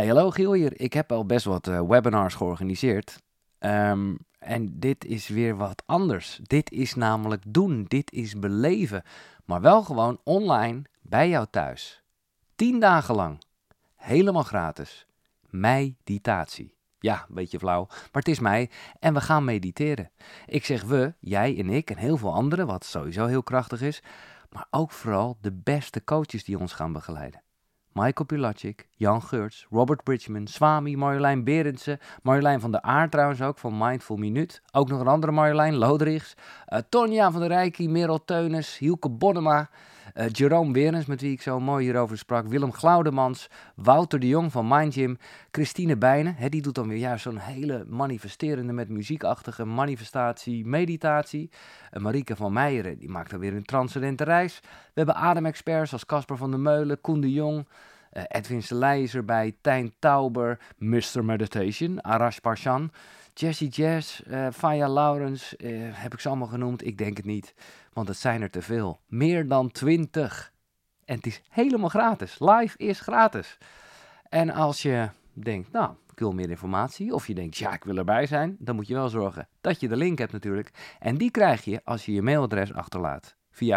Hey, hallo Giel hier. Ik heb al best wat webinars georganiseerd. En dit is weer wat anders. Dit is namelijk doen. Dit is beleven. Maar wel gewoon online bij jou thuis. 10 dagen lang. Helemaal gratis. Meditatie. Ja, een beetje flauw, maar het is mij en we gaan mediteren. Ik zeg we, jij en ik en heel veel anderen, wat sowieso heel krachtig is. Maar ook vooral de beste coaches die ons gaan begeleiden. Michael Pilatschik, Jan Geurts, Robert Bridgman, Swami, Marjolein Berendsen, Marjolein van der Aar trouwens ook, van Mindful Minuut. Ook nog een andere Marjolein, Loderichs, Tonja van der Rijkie, Merel Teunis, Hielke Bonnema, Jerome Werens, met wie ik zo mooi hierover sprak, Willem Glaudemans, Wouter de Jong van Mindgym, Christine Bijnen, die doet dan weer juist zo'n hele manifesterende met muziekachtige manifestatie, meditatie. Marieke van Meijeren, die maakt dan weer een transcendente reis. We hebben ademexperts als Casper van der Meulen, Koen de Jong, Edwin Selei is erbij, Tijn Tauber, Mr. Meditation, Arash Parshan, Jessie Jazz, Faya Laurens, heb ik ze allemaal genoemd? Ik denk het niet, want het zijn er te veel. Meer dan 20. En het is helemaal gratis. Live is gratis. En als je denkt, nou, ik wil meer informatie, of je denkt, ja, ik wil erbij zijn, dan moet je wel zorgen dat je de link hebt natuurlijk. En die krijg je als je je mailadres achterlaat via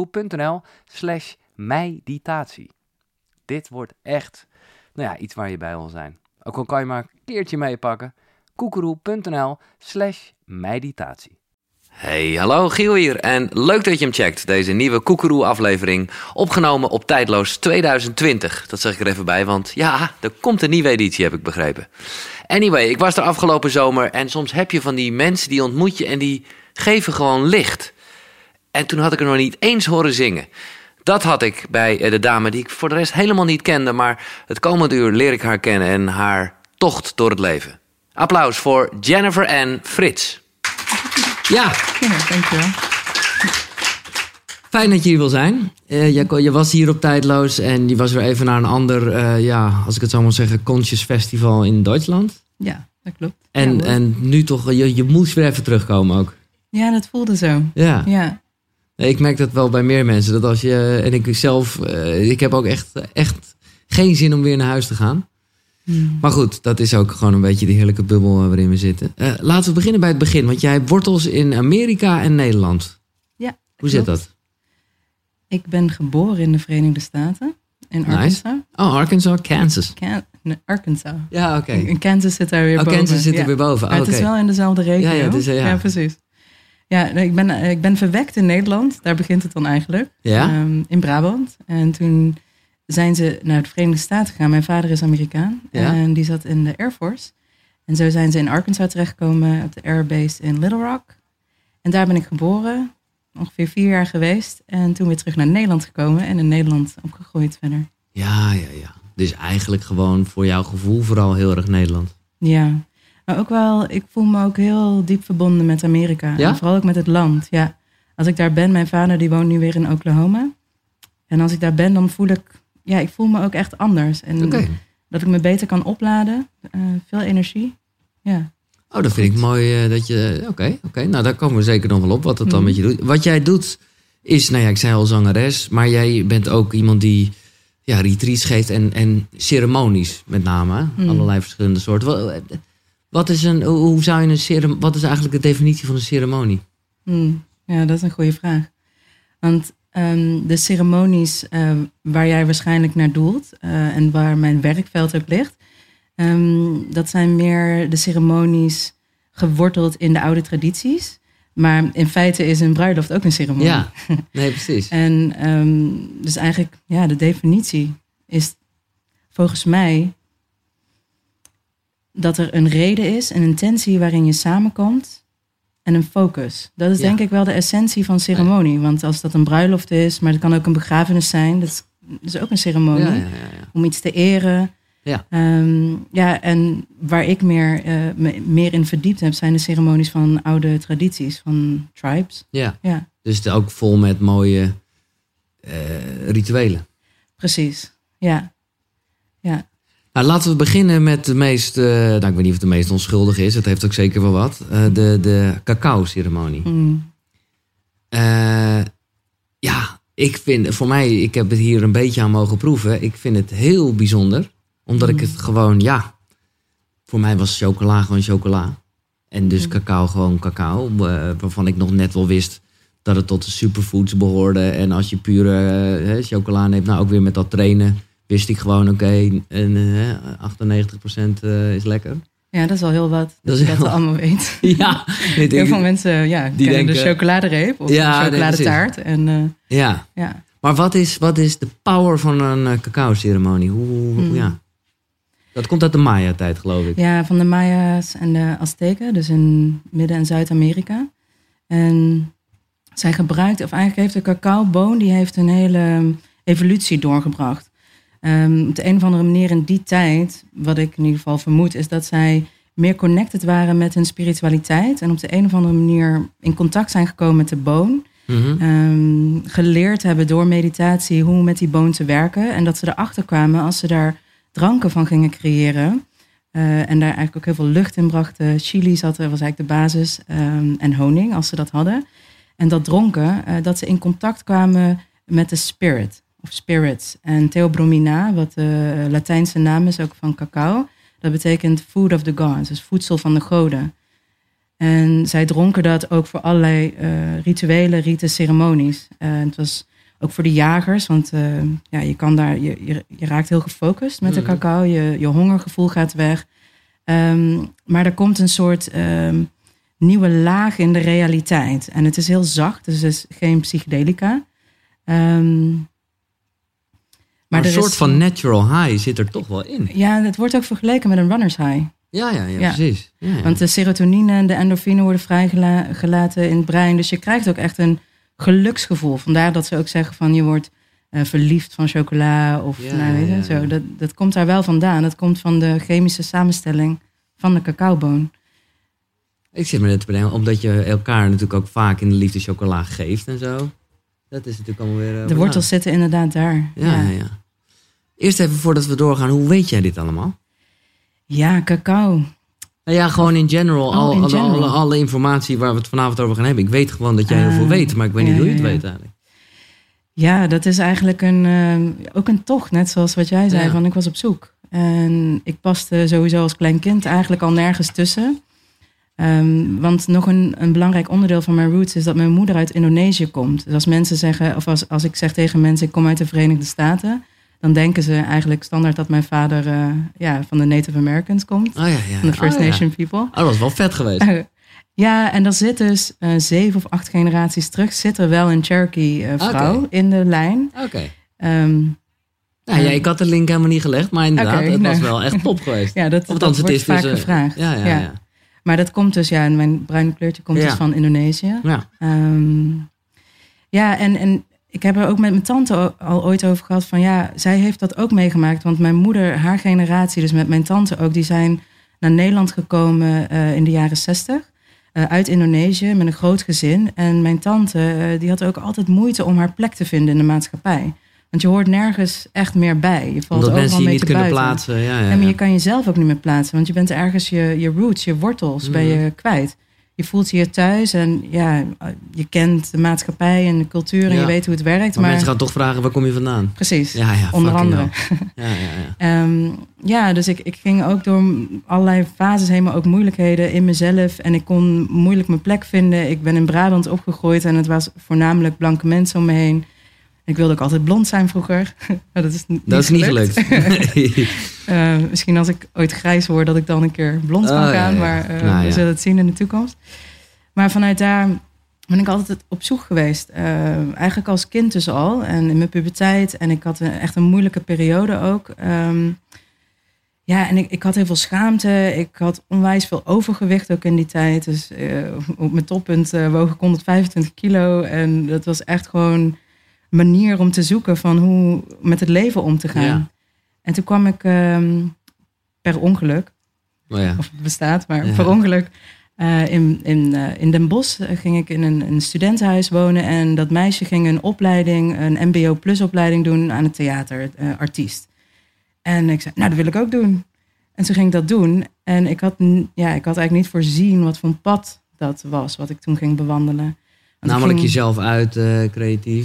koekeroe.nl/meditatie. Dit wordt echt, iets waar je bij wil zijn. Ook al kan je maar een keertje meepakken. koekeroe.nl/meditatie. Hey, hallo, Giel hier en leuk dat je hem checkt, deze nieuwe Koekeroe-aflevering, opgenomen op Tijdloos 2020. Dat zeg ik er even bij, want ja, er komt een nieuwe editie, heb ik begrepen. Anyway, ik was er afgelopen zomer en soms heb je van die mensen die ontmoet je en die geven gewoon licht. En toen had ik er nog niet eens horen zingen. Dat had ik bij de dame die ik voor de rest helemaal niet kende, maar het komende uur leer ik haar kennen en haar tocht door het leven. Applaus voor Jennifer Ann Frits. Ja, dankjewel. Fijn dat je hier wil zijn. Je was hier op Tijdloos en je was weer even naar een ander, als ik het zo mag zeggen, Conscious Festival in Duitsland. Ja, dat klopt. En nu toch, je moest weer even terugkomen ook. Ja, dat voelde zo. Ja. Ik merk dat wel bij meer mensen. Dat als je, en ik zelf, ik heb ook echt geen zin om weer naar huis te gaan. Maar goed, dat is ook gewoon een beetje de heerlijke bubbel waarin we zitten. Laten we beginnen bij het begin. Want jij hebt wortels in Amerika en Nederland. Ja, hoe zit dat? Ik ben geboren in de Verenigde Staten. In Arkansas. Nice. Oh, Arkansas, Kansas. Arkansas. Ja, oké. In Kansas zit daar weer boven. Kansas zit er weer boven. Maar het is wel in dezelfde regio. Ja, precies. Ja, ik ben verwekt in Nederland. Daar begint het dan eigenlijk. Ja? In Brabant. En toen zijn ze naar de Verenigde Staten gegaan. Mijn vader is Amerikaan. Ja? En die zat in de Air Force. En zo zijn ze in Arkansas terechtgekomen. Op de Airbase in Little Rock. En daar ben ik geboren. Ongeveer 4 jaar geweest. En toen weer terug naar Nederland gekomen. En in Nederland opgegroeid verder. Ja. Dus eigenlijk gewoon voor jouw gevoel vooral heel erg Nederland. Ja. Maar ook wel, ik voel me ook heel diep verbonden met Amerika. Ja? En vooral ook met het land. Ja. Als ik daar ben, mijn vader die woont nu weer in Oklahoma. En als ik daar ben, dan voel ik me ook echt anders. En dat ik me beter kan opladen. Veel energie. Ja. Oh, dat vind ik mooi dat je... Oké. Nou, daar komen we zeker nog wel op wat dat dan met je doet. Wat jij doet is, ik zei al zangeres. Maar jij bent ook iemand die retreats geeft en ceremonies met name. Allerlei verschillende soorten. Wat is eigenlijk de definitie van een ceremonie? Ja, dat is een goede vraag. Want de ceremonies waar jij waarschijnlijk naar doelt en waar mijn werkveld ook ligt, dat zijn meer de ceremonies geworteld in de oude tradities. Maar in feite is een bruiloft ook een ceremonie. Ja, nee, precies. En dus eigenlijk, de definitie is volgens mij dat er een reden is, een intentie waarin je samenkomt en een focus. Dat is denk ik wel de essentie van ceremonie. Want als dat een bruiloft is, maar het kan ook een begrafenis zijn. Dat is ook een ceremonie. Ja. Om iets te eren. Ja. En waar ik meer in verdiept heb, zijn de ceremonies van oude tradities, van tribes. Ja. Dus het is ook vol met mooie rituelen. Precies, ja. Nou, laten we beginnen met de meest, ik weet niet of het de meest onschuldig is. Het heeft ook zeker wel wat. De cacao-ceremonie. Ik vind, voor mij, ik heb het hier een beetje aan mogen proeven. Ik vind het heel bijzonder Omdat ik het gewoon, voor mij was chocola gewoon chocola. En dus cacao gewoon cacao. Waarvan ik nog net wel wist dat het tot de superfoods behoorde. En als je pure chocola neemt, nou ook weer met dat trainen, wist ik gewoon, oké, 98% is lekker. Ja, dat is al heel wat. Dat je dat allemaal weet. Ja. Heel veel mensen die kennen denken, de chocoladereep of de chocoladetaart. En, ja. Maar wat is de power van een cacao-ceremonie? Dat komt uit de Maya-tijd, geloof ik. Ja, van de Maya's en de Azteken. Dus in Midden- en Zuid-Amerika. En zij gebruikt, of eigenlijk heeft de cacaoboon, die heeft een hele evolutie doorgebracht. Op de een of andere manier in die tijd, wat ik in ieder geval vermoed, is dat zij meer connected waren met hun spiritualiteit. En op de een of andere manier in contact zijn gekomen met de boon. Mm-hmm. Geleerd hebben door meditatie hoe met die boon te werken. En dat ze erachter kwamen als ze daar dranken van gingen creëren. En daar eigenlijk ook heel veel lucht in brachten. Chili was eigenlijk de basis. En honing, als ze dat hadden. En dat dronken, dat ze in contact kwamen met de spirit. Of spirits. En Theobromina, wat de Latijnse naam is ook van cacao. Dat betekent food of the gods. Dus voedsel van de goden. En zij dronken dat ook voor allerlei rituelen, riten, ceremonies. Het was ook voor de jagers, want je kan daar, je raakt heel gefocust met de cacao. Je hongergevoel gaat weg. Maar er komt een soort nieuwe laag in de realiteit. En het is heel zacht, dus het is geen psychedelica. Maar een soort van natural high zit er toch wel in. Ja, het wordt ook vergeleken met een runner's high. Ja, precies. Ja. Want de serotonine en de endorfine worden vrijgelaten in het brein. Dus je krijgt ook echt een geluksgevoel. Vandaar dat ze ook zeggen van je wordt verliefd van chocola. Of zo. Dat komt daar wel vandaan. Dat komt van de chemische samenstelling van de cacaoboon. Ik zit me net te bedenken, omdat je elkaar natuurlijk ook vaak in de liefde chocola geeft en zo. Dat is natuurlijk allemaal weer... de wortels zitten inderdaad daar. Ja. Eerst even voordat we doorgaan, hoe weet jij dit allemaal? Ja, cacao. Nou ja, gewoon in general. Alle informatie waar we het vanavond over gaan hebben. Ik weet gewoon dat jij heel veel weet, maar ik weet niet hoe je het weet eigenlijk. Ja, dat is eigenlijk ook een tocht, net zoals wat jij zei, van ik was op zoek. En ik paste sowieso als klein kind eigenlijk al nergens tussen. Want nog een belangrijk onderdeel van mijn roots is dat mijn moeder uit Indonesië komt. Dus als mensen zeggen, of als ik zeg tegen mensen, ik kom uit de Verenigde Staten, dan denken ze eigenlijk standaard dat mijn vader van de Native Americans komt. Van de First Nation people. Oh, dat was wel vet geweest. Ja, en dat zit dus 7 of 8 generaties terug, zit er wel een Cherokee vrouw in de lijn. Oké. Ik had de link helemaal niet gelegd, maar inderdaad, het was wel echt top geweest. Ja, dat wordt vaak gevraagd. Ja. Maar dat komt dus, mijn bruine kleurtje komt dus van Indonesië. Ja. En ik heb er ook met mijn tante al ooit over gehad van zij heeft dat ook meegemaakt. Want mijn moeder, haar generatie, dus met mijn tante ook, die zijn naar Nederland gekomen in de jaren 60. Uit Indonesië met een groot gezin. En mijn tante, die had ook altijd moeite om haar plek te vinden in de maatschappij. Want je hoort nergens echt meer bij. Je valt omdat mensen je niet kunnen buiten. plaatsen. Ja, maar je kan jezelf ook niet meer plaatsen. Want je bent ergens je roots, je wortels ben je kwijt. Je voelt je hier thuis en je kent de maatschappij en de cultuur en je weet hoe het werkt. Maar mensen gaan toch vragen, waar kom je vandaan? Precies, onder andere. Dus ik ging ook door allerlei fases heen, maar ook moeilijkheden in mezelf. En ik kon moeilijk mijn plek vinden. Ik ben in Brabant opgegroeid en het was voornamelijk blanke mensen om me heen. Ik wilde ook altijd blond zijn vroeger. Dat is niet gelukt. Misschien als ik ooit grijs word, dat ik dan een keer blond kan gaan. Maar we zullen het zien in de toekomst. Maar vanuit daar ben ik altijd op zoek geweest. Eigenlijk als kind dus al. En in mijn puberteit. En ik had echt een moeilijke periode ook. En ik had heel veel schaamte. Ik had onwijs veel overgewicht ook in die tijd. Dus op mijn toppunt woog ik 125 kilo. En dat was echt gewoon manier om te zoeken van hoe met het leven om te gaan. Ja. En toen kwam ik per ongeluk, of het bestaat, maar per ongeluk in Den Bosch ging ik in een studentenhuis wonen en dat meisje ging een opleiding, een MBO plus opleiding doen aan het theater, artiest. En ik zei, nou dat wil ik ook doen. En toen ging ik dat doen en ik had eigenlijk niet voorzien wat voor een pad dat was, wat ik toen ging bewandelen. Want namelijk jezelf uit, creatief.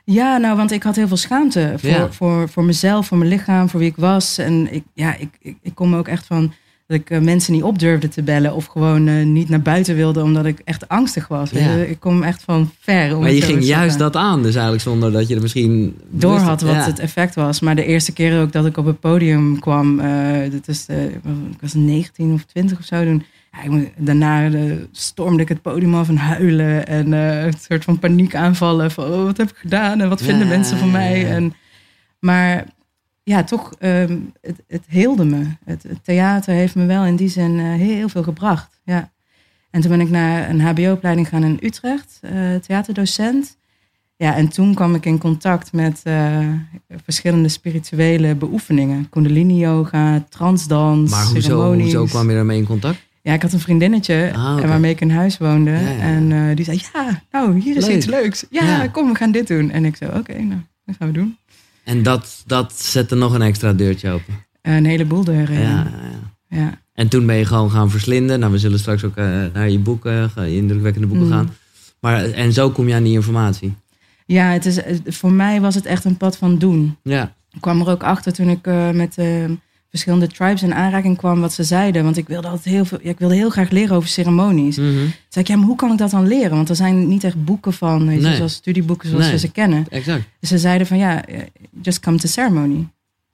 Ja, nou, want ik had heel veel schaamte voor mezelf, voor mijn lichaam, voor wie ik was. En ik kom me ook echt van dat ik mensen niet op durfde te bellen of gewoon niet naar buiten wilde omdat ik echt angstig was. Ja. Ik kom echt van ver. Maar je ging juist dat aan, dus eigenlijk zonder dat je er misschien door had wat het effect was. Maar de eerste keer ook dat ik op het podium kwam, ik was 19 of 20 of zo toen. Ja, daarna stormde ik het podium af en huilen en een soort van paniekaanvallen van wat heb ik gedaan en wat vinden mensen van mij. Maar ja, toch, het heelde me. Het theater heeft me wel in die zin heel veel gebracht. Ja. En toen ben ik naar een hbo-opleiding gegaan in Utrecht, theaterdocent. Ja, en toen kwam ik in contact met verschillende spirituele beoefeningen. Kundalini yoga, transdans, maar ceremonies. hoezo kwam je daarmee in contact? Ja, ik had een vriendinnetje waarmee ik in huis woonde. Ja. En die zei, hier is iets leuks. Ja, kom, we gaan dit doen. En ik zei, oké, dat gaan we doen. En dat zette nog een extra deurtje open? Een heleboel deuren. Ja. En toen ben je gewoon gaan verslinden. Nou, we zullen straks ook naar je boeken, je indrukwekkende boeken gaan. Maar, en zo kom je aan die informatie? Ja, voor mij was het echt een pad van doen. Ja. Ik kwam er ook achter toen ik met verschillende tribes in aanraking kwam wat ze zeiden. Want ik wilde altijd heel graag leren over ceremonies. Mm-hmm. Toen zei ik, maar hoe kan ik dat dan leren? Want er zijn niet echt boeken van, zoals studieboeken zoals we ze kennen. Exact. Dus ze zeiden van, just come to ceremony.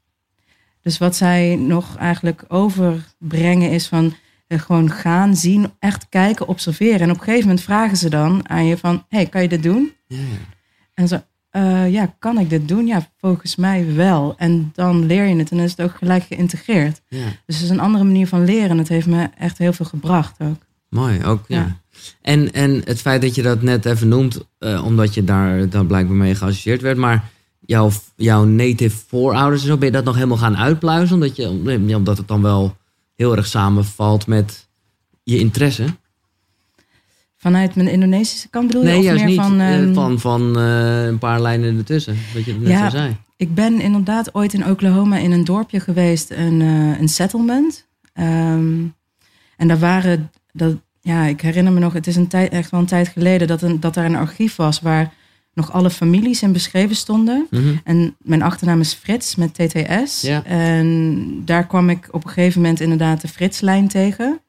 Dus wat zij nog eigenlijk overbrengen is van gewoon gaan, zien, echt kijken, observeren. En op een gegeven moment vragen ze dan aan je van, kan je dit doen? Ja. En zo, kan ik dit doen? Ja, volgens mij wel. En dan leer je het en dan is het ook gelijk geïntegreerd. Ja. Dus het is een andere manier van leren. En het heeft me echt heel veel gebracht ook. Mooi, ook ja. En het feit dat je dat net even noemt, omdat je daar dan blijkbaar mee geassocieerd werd, maar jouw native voorouders, ben je dat nog helemaal gaan uitpluizen? Omdat het dan wel heel erg samenvalt met je interesse? Vanuit mijn Indonesische kant bedoel je? Nee, of juist meer niet. Van een paar lijnen ertussen, wat je net zo zei. Ik ben inderdaad ooit in Oklahoma in een dorpje geweest, een settlement. En daar waren, ik herinner me nog, het is echt wel een tijd geleden dat daar een archief was waar nog alle families in beschreven stonden. Mm-hmm. En mijn achternaam is Frits met TTS. Ja. En daar kwam ik op een gegeven moment inderdaad de Fritslijn tegen.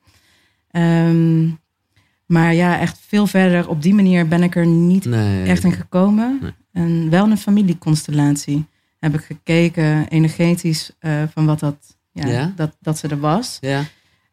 Maar echt veel verder op die manier ben ik er niet echt in gekomen. Nee. En wel een familieconstellatie heb ik gekeken, energetisch, van wat dat ze er was. Ja.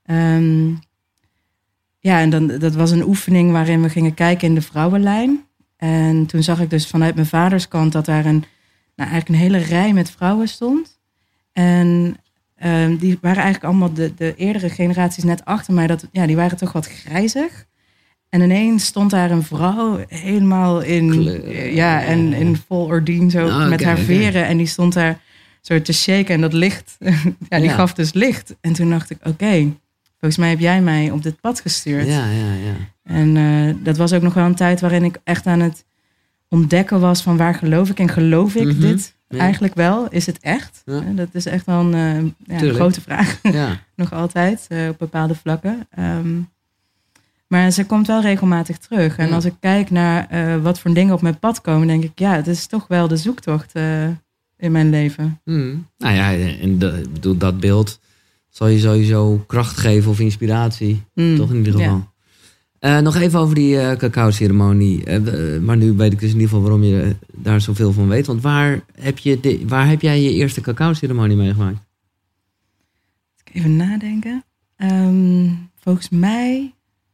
En dat was een oefening waarin we gingen kijken in de vrouwenlijn. En toen zag ik dus vanuit mijn vaders kant dat daar eigenlijk een hele rij met vrouwen stond. En die waren eigenlijk allemaal de eerdere generaties net achter mij. Die waren toch wat grijzig. En ineens stond daar een vrouw helemaal in vol ordine zo met haar veren. En die stond daar zo te shaken en dat licht, die gaf dus licht. En toen dacht ik, oké, volgens mij heb jij mij op dit pad gestuurd. Ja. En dat was ook nog wel een tijd waarin ik echt aan het ontdekken was van waar geloof ik. En geloof ik dit eigenlijk wel? Is het echt? Ja. Dat is echt wel een grote vraag. Ja. Nog altijd op bepaalde vlakken. Maar ze komt wel regelmatig terug. En als ik kijk naar wat voor dingen op mijn pad komen, denk ik, het is toch wel de zoektocht in mijn leven. Nou ja, en dat beeld zal je sowieso kracht geven of inspiratie. Toch in ieder geval. Ja. Nog even over die cacao-ceremonie. Maar nu weet ik dus in ieder geval waarom je daar zoveel van weet. Want waar heb jij je eerste cacao-ceremonie meegemaakt? Even nadenken. Volgens mij...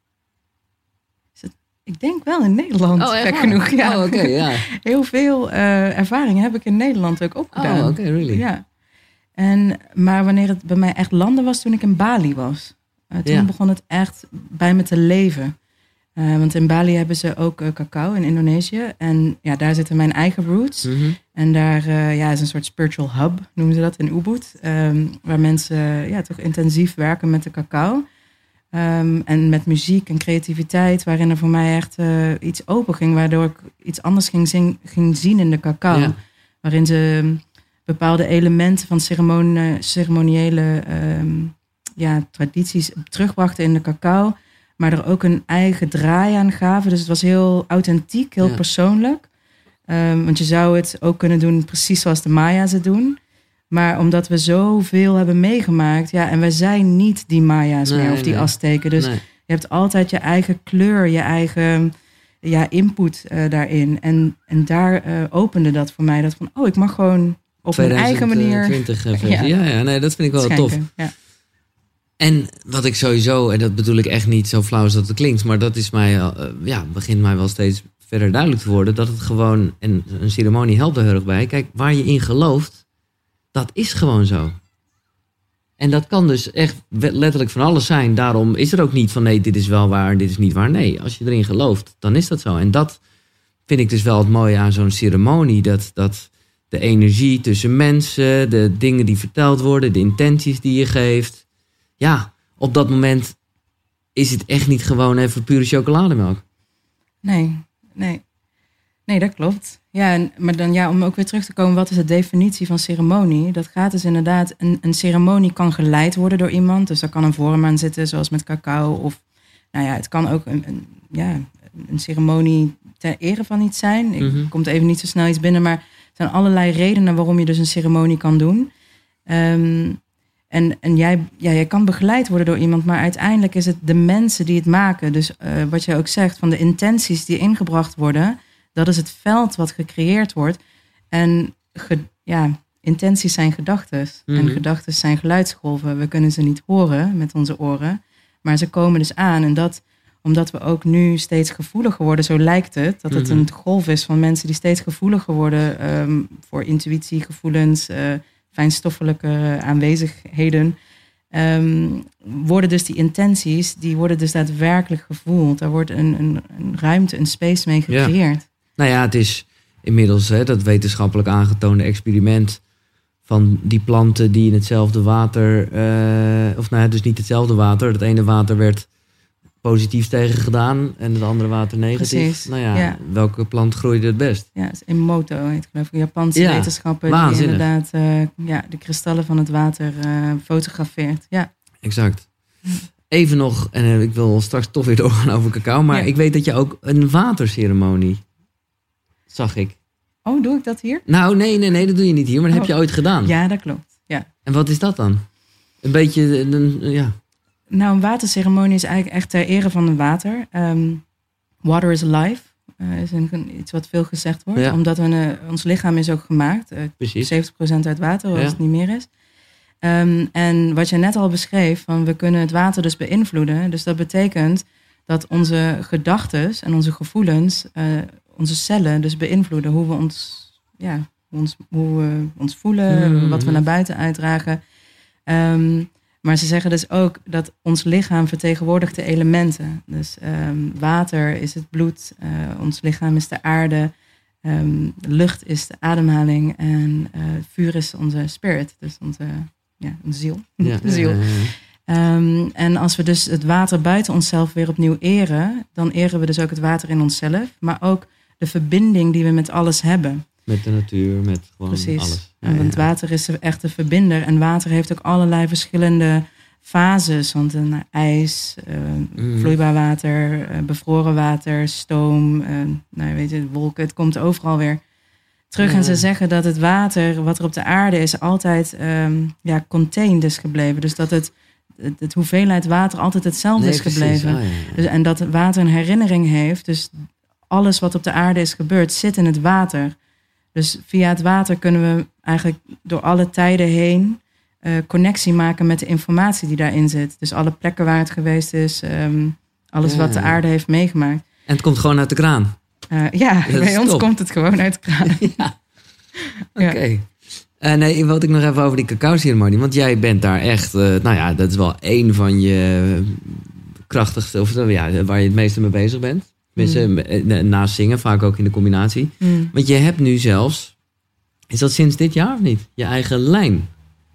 Ik denk wel in Nederland, gek genoeg. Ja. Oh, okay, ja. Heel veel ervaring heb ik in Nederland ook opgedaan. Oh, oké, really? Ja. Maar wanneer het bij mij echt landen was, toen ik in Bali was. Toen begon het echt bij me te leven. Want in Bali hebben ze ook cacao in Indonesië. En daar zitten mijn eigen roots. Mm-hmm. En daar is een soort spiritual hub, noemen ze dat in Ubud. Waar mensen toch intensief werken met de cacao. En met muziek en creativiteit, waarin er voor mij echt iets open ging, waardoor ik iets anders ging zien in de cacao. Ja. Waarin ze bepaalde elementen van ceremoniële tradities terugbrachten in de cacao, maar er ook een eigen draai aan gaven. Dus het was heel authentiek, heel persoonlijk. Want je zou het ook kunnen doen precies zoals de Maya's het doen. Maar omdat we zoveel hebben meegemaakt... Ja, en wij zijn niet die Maya's meer of die Azteken. Dus je hebt altijd je eigen kleur, je eigen input daarin. En daar opende dat voor mij. Dat van, ik mag gewoon op mijn eigen manier... 2020 nee, dat vind ik wel schenken, tof. Ja. En wat ik sowieso, en dat bedoel ik echt niet zo flauw als dat het klinkt... maar dat is mij, begint mij wel steeds verder duidelijk te worden... dat het gewoon, en een ceremonie helpt er heel erg bij... Kijk, waar je in gelooft, dat is gewoon zo. En dat kan dus echt letterlijk van alles zijn. Daarom is er ook niet van nee, dit is wel waar, dit is niet waar. Nee, als je erin gelooft, dan is dat zo. En dat vind ik dus wel het mooie aan zo'n ceremonie. Dat de energie tussen mensen, de dingen die verteld worden... de intenties die je geeft... Ja, op dat moment is het echt niet gewoon even pure chocolademelk. Nee, dat klopt. Ja, maar dan om ook weer terug te komen, wat is de definitie van ceremonie? Dat gaat dus inderdaad, een ceremonie kan geleid worden door iemand. Dus daar kan een vorm aan zitten, zoals met cacao. Of het kan ook een ceremonie ter ere van iets zijn. Ik komt even niet zo snel iets binnen, maar er zijn allerlei redenen waarom je dus een ceremonie kan doen. En jij kan begeleid worden door iemand, maar uiteindelijk is het de mensen die het maken. Dus wat jij ook zegt, van de intenties die ingebracht worden, dat is het veld wat gecreëerd wordt. En intenties zijn gedachten. En gedachten zijn geluidsgolven. We kunnen ze niet horen met onze oren, maar ze komen dus aan. En dat, omdat we ook nu steeds gevoeliger worden, zo lijkt het, dat het een golf is van mensen die steeds gevoeliger worden voor intuïtie, gevoelens, fijnstoffelijke aanwezigheden, worden dus die intenties, die worden dus daadwerkelijk gevoeld. Daar wordt een ruimte, een space mee gecreëerd. Ja. Nou ja, het is inmiddels dat wetenschappelijk aangetoonde experiment van die planten die in hetzelfde water, dus niet hetzelfde water. Het ene water werd positief tegen gedaan en het andere water negatief. Precies. Welke plant groeide het best? Ja, het is Emoto, heet geloof ik. Japanse wetenschapper die inderdaad de kristallen van het water fotografeert. Ja. Exact. Even nog, en ik wil straks toch weer doorgaan over cacao, maar ik weet dat je ook een waterceremonie zag ik. Oh, doe ik dat hier? Nou, nee, dat doe je niet hier, maar dat heb je ooit gedaan. Ja, dat klopt. Ja. En wat is dat dan? Een beetje, Nou, een waterceremonie is eigenlijk echt ter ere van het water. Water is life. Is iets wat veel gezegd wordt. Ja. Omdat ons lichaam is ook gemaakt. 70% uit water, als het niet meer is. En wat je net al beschreef, van we kunnen het water dus beïnvloeden. Dus dat betekent dat onze gedachten en onze gevoelens, onze cellen dus beïnvloeden. Hoe we ons voelen, wat we naar buiten uitdragen. Maar ze zeggen dus ook dat ons lichaam vertegenwoordigt de elementen. Dus water is het bloed, ons lichaam is de aarde, lucht is de ademhaling en vuur is onze spirit, dus onze ziel. Ja, de ziel. En als we dus het water buiten onszelf weer opnieuw eren, dan eren we dus ook het water in onszelf, maar ook de verbinding die we met alles hebben. Met de natuur, met gewoon alles. Ja, want water is echt de verbinder. En water heeft ook allerlei verschillende fases. Want ijs, vloeibaar water, bevroren water, stoom, wolken. Het komt overal weer terug. Ja. En ze zeggen dat het water, wat er op de aarde is, altijd contained is gebleven. Dus dat het hoeveelheid water altijd hetzelfde is gebleven. Dus, en dat het water een herinnering heeft. Dus alles wat op de aarde is gebeurd, zit in het water. Dus via het water kunnen we eigenlijk door alle tijden heen connectie maken met de informatie die daarin zit. Dus alle plekken waar het geweest is, alles wat de aarde heeft meegemaakt. En het komt gewoon uit de kraan? Bij ons komt het gewoon uit de kraan. Oké. Nee, wat ik nog even over die cacao-ceremonie. Want jij bent daar echt, dat is wel één van je krachtigste, of waar je het meeste mee bezig bent. Naast zingen, vaak ook in de combinatie. Want je hebt nu zelfs, is dat sinds dit jaar of niet? Je eigen lijn.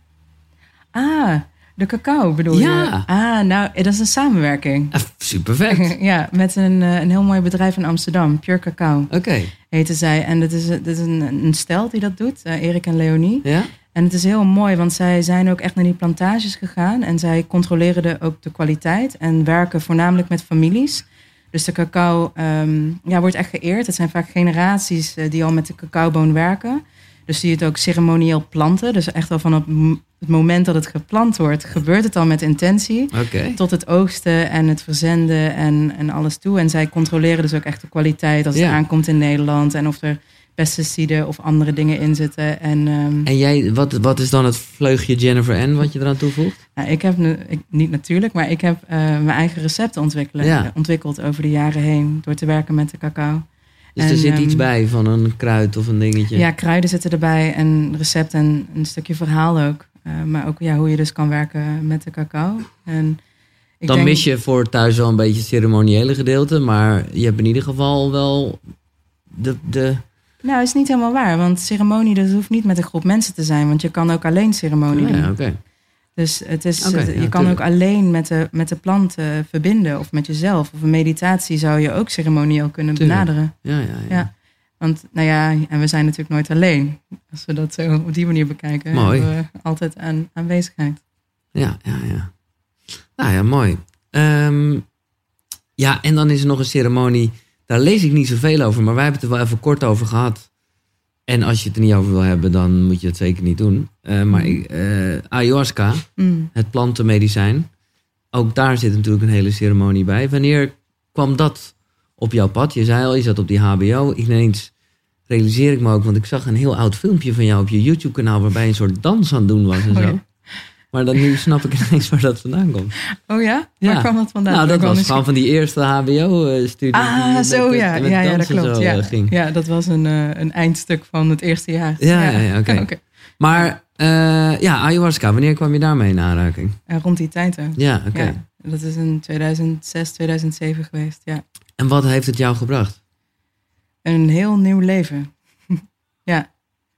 De cacao bedoel je? Nou, dat is een samenwerking. Super perfect. Met een heel mooi bedrijf in Amsterdam, Pure Cacao. Oké. Heten zij. En dit is een stel die dat doet, Erik en Leonie. Ja? En het is heel mooi, want zij zijn ook echt naar die plantages gegaan. En zij controleren ook de kwaliteit en werken voornamelijk met families. Dus de cacao wordt echt geëerd. Het zijn vaak generaties die al met de cacaoboon werken. Dus die het ook ceremonieel planten. Dus echt al vanaf het moment dat het geplant wordt, gebeurt het al met intentie. Oké. Tot het oogsten en het verzenden en alles toe. En zij controleren dus ook echt de kwaliteit als het aankomt in Nederland. En of er pesticiden of andere dingen in zitten. En jij, wat is dan het vleugje Jennifer N. wat je eraan toevoegt? Nou, niet natuurlijk, maar ik heb mijn eigen recepten ontwikkeld over de jaren heen. Door te werken met de cacao. Dus er zit iets bij van een kruid of een dingetje? Ja, kruiden zitten erbij en recept en een stukje verhaal ook. Maar ook hoe je dus kan werken met de cacao. En mis je voor thuis wel een beetje het ceremoniële gedeelte. Maar je hebt in ieder geval wel de... Nou, is niet helemaal waar. Want ceremonie, dat hoeft niet met een groep mensen te zijn. Want je kan ook alleen ceremonie doen. Ja, okay. Dus je kan ook alleen met de plant verbinden. Of met jezelf. Of een meditatie zou je ook ceremonieel kunnen benaderen. Ja. Want en we zijn natuurlijk nooit alleen. Als we dat zo op die manier bekijken. Mooi. Hebben we altijd aanwezigheid. Ja. Nou ja, mooi. En dan is er nog een ceremonie. Daar lees ik niet zoveel over. Maar wij hebben het er wel even kort over gehad. En als je het er niet over wil hebben, dan moet je het zeker niet doen. Maar ayahuasca, het plantenmedicijn. Ook daar zit natuurlijk een hele ceremonie bij. Wanneer kwam dat op jouw pad? Je zei al, je zat op die HBO. Ineens realiseer ik me ook, want ik zag een heel oud filmpje van jou op je YouTube-kanaal waarbij je een soort dans aan het doen was en zo. Ja. Maar dan nu snap ik ineens waar dat vandaan komt. Oh ja? Waar kwam dat vandaan? Nou, dat was gewoon van die eerste HBO-studie. Dat klopt. Ja, dat was een eindstuk van het eerste jaar. Ja, oké. Maar ayahuasca, wanneer kwam je daarmee in aanraking? Rond die tijd ook. Ja, oké. Ja, dat is in 2006, 2007 geweest, ja. En wat heeft het jou gebracht? Een heel nieuw leven. Ja.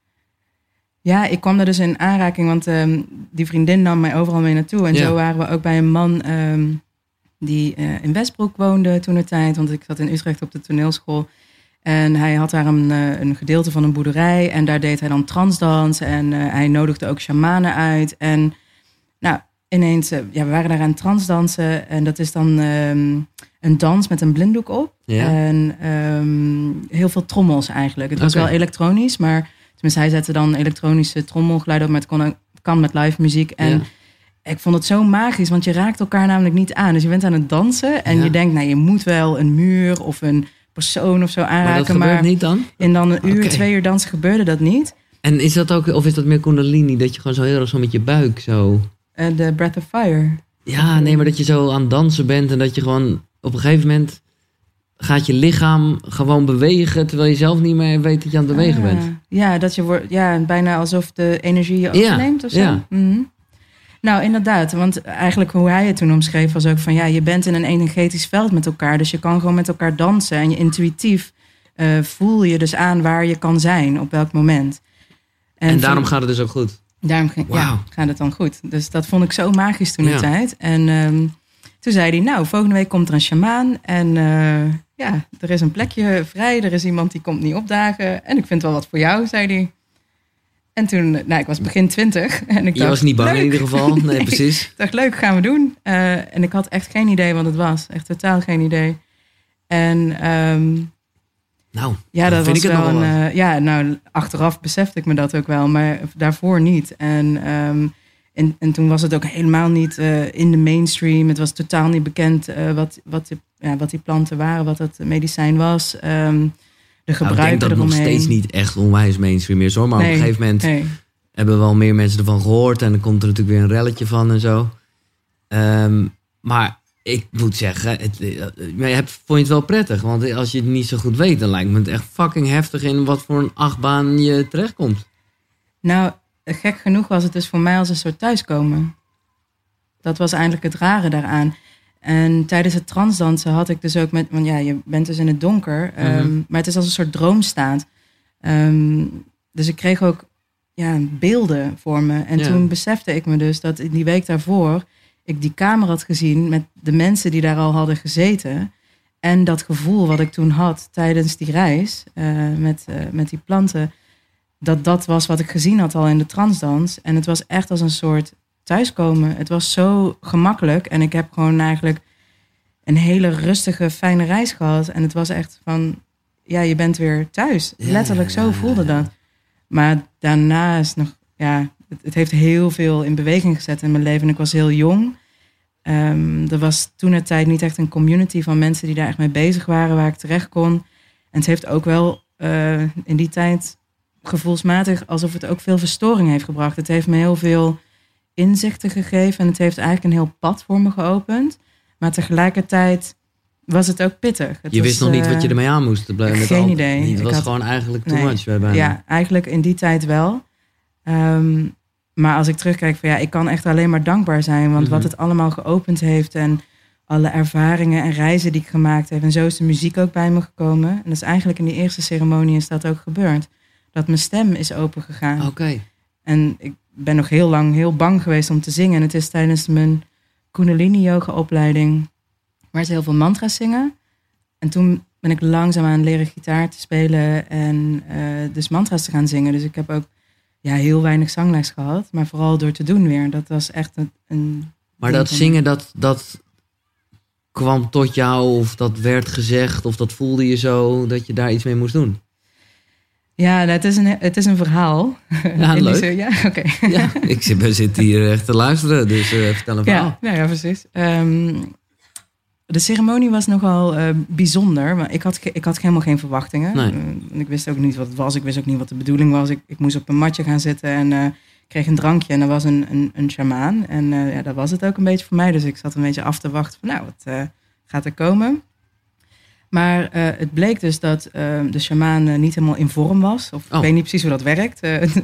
Ja, ik kwam daar dus in aanraking, want die vriendin nam mij overal mee naartoe. En zo waren we ook bij een man die in Westbroek woonde toentertijd. Want ik zat in Utrecht op de toneelschool. En hij had daar een gedeelte van een boerderij. En daar deed hij dan transdans. En hij nodigde ook shamanen uit. En ineens, we waren daar aan het transdansen. En dat is dan een dans met een blinddoek op. Ja. En heel veel trommels eigenlijk. Het was wel elektronisch, maar... Tenminste, hij zette dan elektronische trommelgeluiden op, maar het kan met live muziek. En ik vond het zo magisch, want je raakt elkaar namelijk niet aan. Dus je bent aan het dansen en je denkt, je moet wel een muur of een persoon of zo aanraken. Maar dat gebeurt niet dan? In dan een uur, 2 uur dansen gebeurde dat niet. En is dat ook, of is dat meer kundalini, dat je gewoon zo heel erg zo met je buik zo... De Breath of Fire. Ja, nee, maar dat je zo aan het dansen bent en dat je gewoon op een gegeven moment... gaat je lichaam gewoon bewegen, terwijl je zelf niet meer weet dat je aan het bewegen bent. Ja, dat je wordt, bijna alsof de energie je overneemt of zo. Ja. Mm-hmm. Nou, inderdaad, want eigenlijk hoe hij het toen omschreef was ook van... je bent in een energetisch veld met elkaar, dus je kan gewoon met elkaar dansen. En je intuïtief voel je dus aan waar je kan zijn, op welk moment. En daarom gaat het dus ook goed? Daarom gaat het dan goed. Dus dat vond ik zo magisch toen de tijd. En toen zei hij, volgende week komt er een sjamaan en... er is een plekje vrij, er is iemand die komt niet opdagen. En ik vind wel wat voor jou, zei hij. En toen, ik was begin 20. En ik dacht, je was niet bang leuk. In ieder geval? Nee, precies. Ik dacht, leuk, gaan we doen. En ik had echt geen idee wat het was. Echt totaal geen idee. En dat vind was ik wel een... achteraf besefte ik me dat ook wel. Maar daarvoor niet. En toen was het ook helemaal niet in de mainstream. Het was totaal niet bekend wat die planten waren, wat het medicijn was. De gebruiken eromheen. Ik denk dat het nog steeds niet echt onwijs mainstream is hoor. Maar op een gegeven moment hebben wel meer mensen ervan gehoord. En dan komt er natuurlijk weer een relletje van en zo. Maar ik moet zeggen, vond je het wel prettig? Want als je het niet zo goed weet, dan lijkt me het echt fucking heftig in wat voor een achtbaan je terechtkomt. Nou, gek genoeg was het dus voor mij als een soort thuiskomen. Dat was eigenlijk het rare daaraan. En tijdens het transdansen had ik dus ook want je bent dus in het donker. Maar het is als een soort droomstaat. Dus ik kreeg ook beelden voor me. En toen besefte ik me dus dat in die week daarvoor... ik die kamer had gezien met de mensen die daar al hadden gezeten. En dat gevoel wat ik toen had tijdens die reis met die planten... dat was wat ik gezien had al in de transdans. En het was echt als een soort thuiskomen. Het was zo gemakkelijk. En ik heb gewoon eigenlijk een hele rustige, fijne reis gehad. En het was echt van, ja, je bent weer thuis. Letterlijk zo voelde dat. Maar daarna is nog, het heeft heel veel in beweging gezet in mijn leven. En ik was heel jong. Er was toentertijd niet echt een community van mensen die daar echt mee bezig waren, waar ik terecht kon. En het heeft ook wel in die tijd gevoelsmatig alsof het ook veel verstoring heeft gebracht. Het heeft me heel veel inzichten gegeven en het heeft eigenlijk een heel pad voor me geopend. Maar tegelijkertijd was het ook pittig. Je wist nog niet wat je ermee aan moest. Geen idee. Het was gewoon eigenlijk too much. Bijna. Ja, eigenlijk in die tijd wel. Maar als ik terugkijk van ik kan echt alleen maar dankbaar zijn. Want wat het allemaal geopend heeft en alle ervaringen en reizen die ik gemaakt heb. En zo is de muziek ook bij me gekomen. En dat is eigenlijk in die eerste ceremonie is dat ook gebeurd. Dat mijn stem is open gegaan. Oké. En ik ben nog heel lang heel bang geweest om te zingen. En het is tijdens mijn Kundalini yoga opleiding waar ze heel veel mantra's zingen. En toen ben ik langzaam aan leren gitaar te spelen en dus mantra's te gaan zingen. Dus ik heb ook heel weinig zangles gehad, maar vooral door te doen weer. Dat was echt een maar dat zingen, dat kwam tot jou of dat werd gezegd of dat voelde je zo dat je daar iets mee moest doen? Ja, het is een verhaal. Ja, leuk. Ja, oké. Ja, ik zit hier echt te luisteren, dus vertel een verhaal. Ja, precies. De ceremonie was nogal bijzonder. Maar ik had helemaal geen verwachtingen. Nee. Ik wist ook niet wat het was. Ik wist ook niet wat de bedoeling was. Ik moest op een matje gaan zitten en kreeg een drankje. En er was een shamaan. En dat was het ook een beetje voor mij. Dus ik zat een beetje af te wachten van wat gaat er komen. Maar het bleek dus dat de shamaan niet helemaal in vorm was. Of ik weet niet precies hoe dat werkt.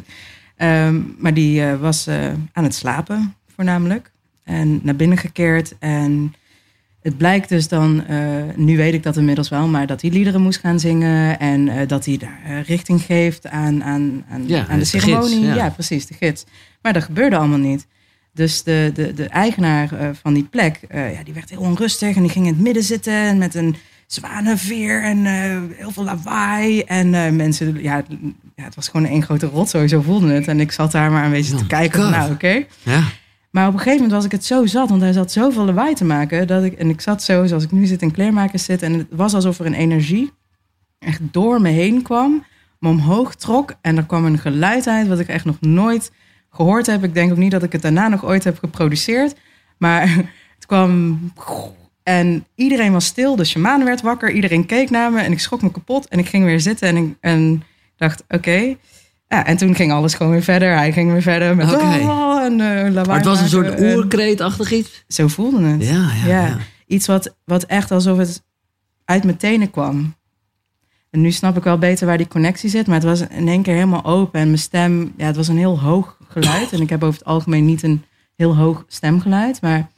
Maar die was aan het slapen voornamelijk. En naar binnen gekeerd. En het blijkt dus dan, nu weet ik dat inmiddels wel, maar dat hij liederen moest gaan zingen. En dat hij daar richting geeft aan de ceremonie. Gids, ja, precies, de gids. Maar dat gebeurde allemaal niet. Dus de eigenaar van die plek, die werd heel onrustig. En die ging in het midden zitten met een zwanenveer en heel veel lawaai. En mensen, het was gewoon één grote rotzooi, zo voelde het. En ik zat daar maar een beetje te kijken van, nou oké. Ja. Maar op een gegeven moment was ik het zo zat, want hij zat zoveel lawaai te maken. En ik zat zo, zoals ik nu zit, in kleermakers zit. En het was alsof er een energie echt door me heen kwam, me omhoog trok. En er kwam een geluid uit wat ik echt nog nooit gehoord heb. Ik denk ook niet dat ik het daarna nog ooit heb geproduceerd. Maar het kwam en iedereen was stil. De shamaan werd wakker, iedereen keek naar me en ik schrok me kapot. En ik ging weer zitten en dacht, oké. Ja, en toen ging alles gewoon weer verder. Hij ging weer verder met lawaai. Maar het was een soort oerkreetachtig iets? Zo voelde het. Ja. Iets wat echt alsof het uit mijn tenen kwam. En nu snap ik wel beter waar die connectie zit. Maar het was in één keer helemaal open. En mijn stem, het was een heel hoog geluid. En ik heb over het algemeen niet een heel hoog stemgeluid. Maar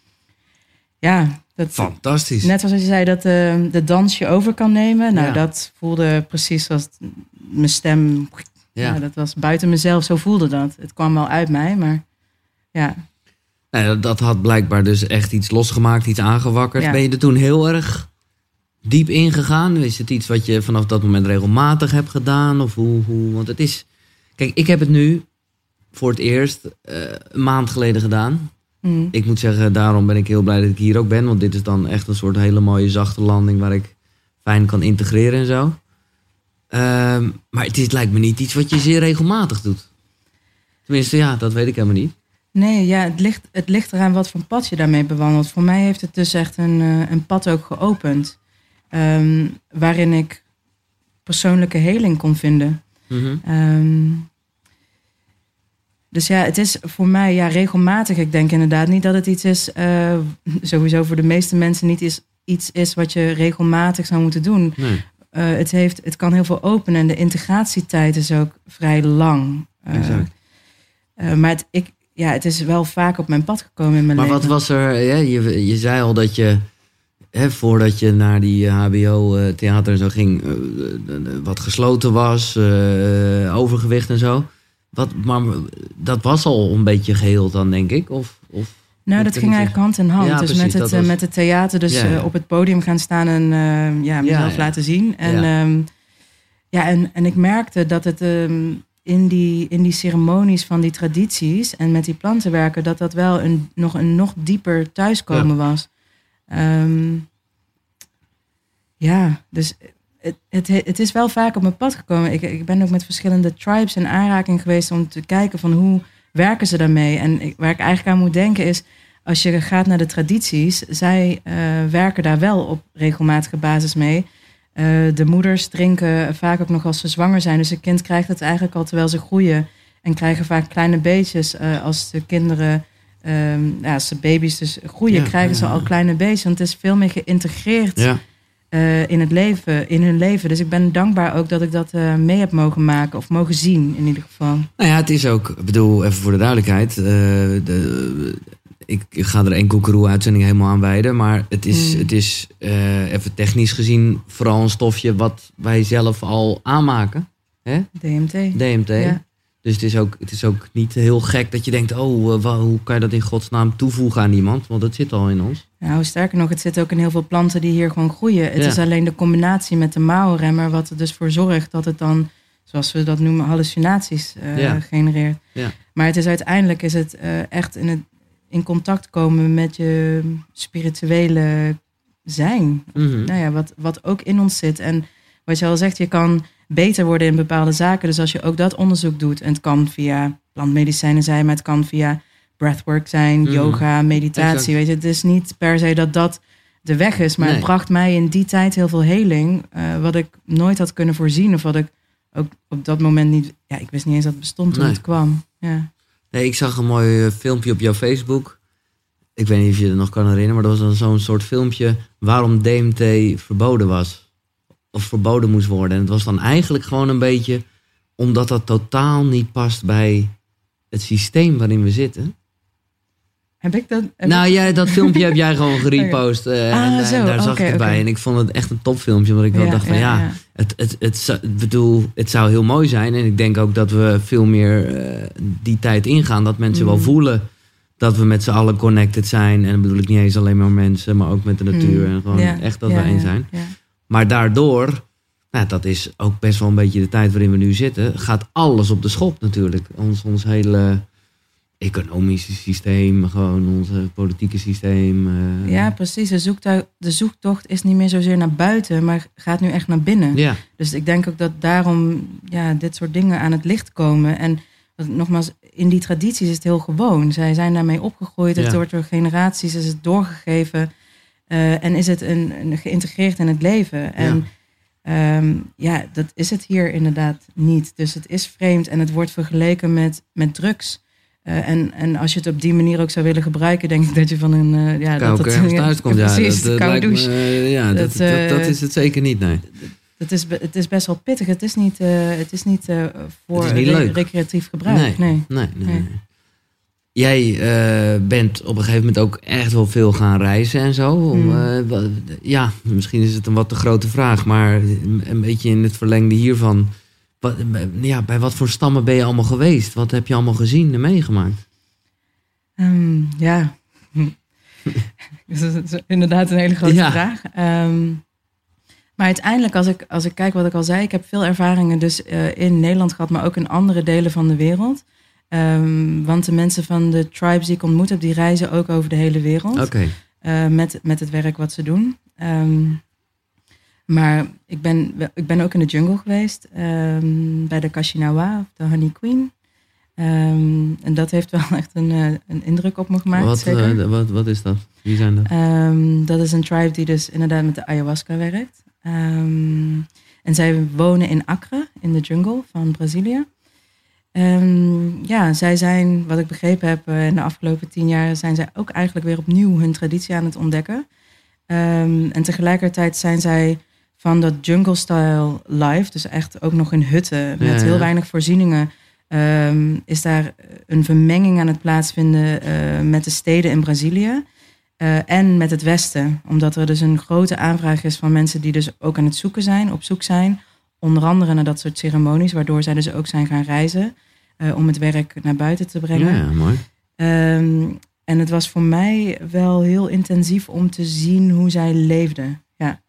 dat... Fantastisch. Net zoals je zei dat de dans je over kan nemen. Nou, dat voelde precies zoals mijn stem... Ja, dat was buiten mezelf. Zo voelde dat. Het kwam wel uit mij, maar ja. Nee, dat had blijkbaar dus echt iets losgemaakt, iets aangewakkerd. Ja. Ben je er toen heel erg diep ingegaan? Is het iets wat je vanaf dat moment regelmatig hebt gedaan? Of hoe? Want het is... Kijk, ik heb het nu voor het eerst een maand geleden gedaan. Mm. Ik moet zeggen, daarom ben ik heel blij dat ik hier ook ben. Want dit is dan echt een soort hele mooie zachte landing waar ik fijn kan integreren en zo. Maar het lijkt me niet iets wat je zeer regelmatig doet. Tenminste, dat weet ik helemaal niet. Nee, het ligt eraan wat voor pad je daarmee bewandelt. Voor mij heeft het dus echt een pad ook geopend. Waarin ik persoonlijke heling kon vinden. Mm-hmm. Dus het is voor mij regelmatig. Ik denk inderdaad niet dat het iets is... sowieso voor de meeste mensen niet iets is wat je regelmatig zou moeten doen. Nee. Het kan heel veel openen en de integratietijd is ook vrij lang. Exact. Maar het is wel vaak op mijn pad gekomen in mijn leven. Maar wat was er... Je zei al dat je... voordat je naar die HBO-theater en zo ging... wat gesloten was, overgewicht en zo. Maar dat was al een beetje geheeld dan, denk ik? Of nou, dat ging eigenlijk hand in hand. Dus precies, met het theater op het podium gaan staan en mezelf laten zien. En, en ik merkte dat het in die ceremonies van die tradities en met die planten werken, dat wel een nog dieper thuiskomen was. Ja, dus het is wel vaak op mijn pad gekomen. Ik ben ook met verschillende tribes in aanraking geweest om te kijken van hoe werken ze daarmee. En waar ik eigenlijk aan moet denken is, als je gaat naar de tradities, zij werken daar wel op regelmatige basis mee. De moeders drinken vaak ook nog als ze zwanger zijn. Dus een kind krijgt het eigenlijk al terwijl ze groeien. En krijgen vaak kleine beetjes als de kinderen, als de baby's dus groeien, krijgen ze al kleine beetjes. Want het is veel meer geïntegreerd in hun leven. Dus ik ben dankbaar ook dat ik dat mee heb mogen maken. Of mogen zien in ieder geval. Nou ja, het is ook, ik bedoel, even voor de duidelijkheid. Ik ga er 1 Koekeroe-uitzending helemaal aan wijden. Maar het is even technisch gezien vooral een stofje wat wij zelf al aanmaken. Hè? DMT. Ja. Dus het is ook niet heel gek dat je denkt, hoe kan je dat in godsnaam toevoegen aan iemand? Want het zit al in ons. Nou, sterker nog, het zit ook in heel veel planten die hier gewoon groeien. Het is alleen de combinatie met de Mao-remmer wat er dus voor zorgt dat het dan, zoals we dat noemen, hallucinaties genereert. Ja. Maar het is uiteindelijk echt in contact komen met je spirituele zijn. Mm-hmm. Nou ja, wat ook in ons zit. En wat je al zegt, je kan beter worden in bepaalde zaken. Dus als je ook dat onderzoek doet, en het kan via plantmedicijnen zijn, maar het kan via breathwork zijn, yoga, meditatie. Exact. Weet je, het is niet per se dat de weg is, maar het bracht mij in die tijd heel veel heling, wat ik nooit had kunnen voorzien, of wat ik ook op dat moment niet, ik wist niet eens dat het bestond toen het kwam. Ja. Nee, ik zag een mooi filmpje op jouw Facebook. Ik weet niet of je het nog kan herinneren, maar dat was dan zo'n soort filmpje waarom DMT verboden was. Of verboden moest worden. En het was dan eigenlijk gewoon een beetje omdat dat totaal niet past bij het systeem waarin we zitten. Heb ik dat? Dat filmpje heb jij gewoon gerepost. En daar zag ik het bij. En ik vond het echt een topfilmpje. Omdat ik wel dacht van het zou heel mooi zijn. En ik denk ook dat we veel meer die tijd ingaan. Dat mensen wel voelen dat we met z'n allen connected zijn. En dan bedoel ik niet eens alleen maar mensen, maar ook met de natuur. En gewoon echt dat we één zijn. Ja. Maar daardoor, dat is ook best wel een beetje de tijd waarin we nu zitten, gaat alles op de schop natuurlijk. Ons hele economische systeem, gewoon ons politieke systeem. Ja, precies. De zoektocht is niet meer zozeer naar buiten, maar gaat nu echt naar binnen. Ja. Dus ik denk ook dat daarom dit soort dingen aan het licht komen. En nogmaals, in die tradities is het heel gewoon. Zij zijn daarmee opgegroeid, het wordt door generaties, is het doorgegeven. En is het geïntegreerd in het leven. En dat is het hier inderdaad niet. Dus het is vreemd en het wordt vergeleken met drugs. En als je het op die manier ook zou willen gebruiken, denk ik dat je van een dat thuis komt. Precies, dat koude douche. Dat is het zeker niet, nee. Het is best wel pittig. Het is niet voor recreatief gebruik. Nee. Jij bent op een gegeven moment ook echt wel veel gaan reizen en zo. Misschien is het een wat te grote vraag, maar een beetje in het verlengde hiervan. Bij wat voor stammen ben je allemaal geweest? Wat heb je allemaal gezien en meegemaakt? Dat is inderdaad een hele grote vraag. Maar uiteindelijk, als ik kijk wat ik al zei, ik heb veel ervaringen dus in Nederland gehad, maar ook in andere delen van de wereld. Want de mensen van de tribes die ik ontmoet heb, die reizen ook over de hele wereld. Okay. Met het werk wat ze doen. Maar ik ben ook in de jungle geweest. Bij de Kashinawa, of de Honey Queen. En dat heeft wel echt een indruk op me gemaakt. Wat is dat? Wie zijn dat? Dat is een tribe die dus inderdaad met de ayahuasca werkt. En zij wonen in Acre, in de jungle van Brazilië. Zij zijn, wat ik begrepen heb, in de afgelopen 10 jaar zijn zij ook eigenlijk weer opnieuw hun traditie aan het ontdekken. En tegelijkertijd zijn zij van dat jungle-style life, dus echt ook nog in hutten met heel weinig voorzieningen, is daar een vermenging aan het plaatsvinden met de steden in Brazilië en met het Westen. Omdat er dus een grote aanvraag is van mensen die dus ook aan het op zoek zijn, onder andere naar dat soort ceremonies, waardoor zij dus ook zijn gaan reizen om het werk naar buiten te brengen. Ja, mooi. En het was voor mij wel heel intensief om te zien hoe zij leefden. Ja.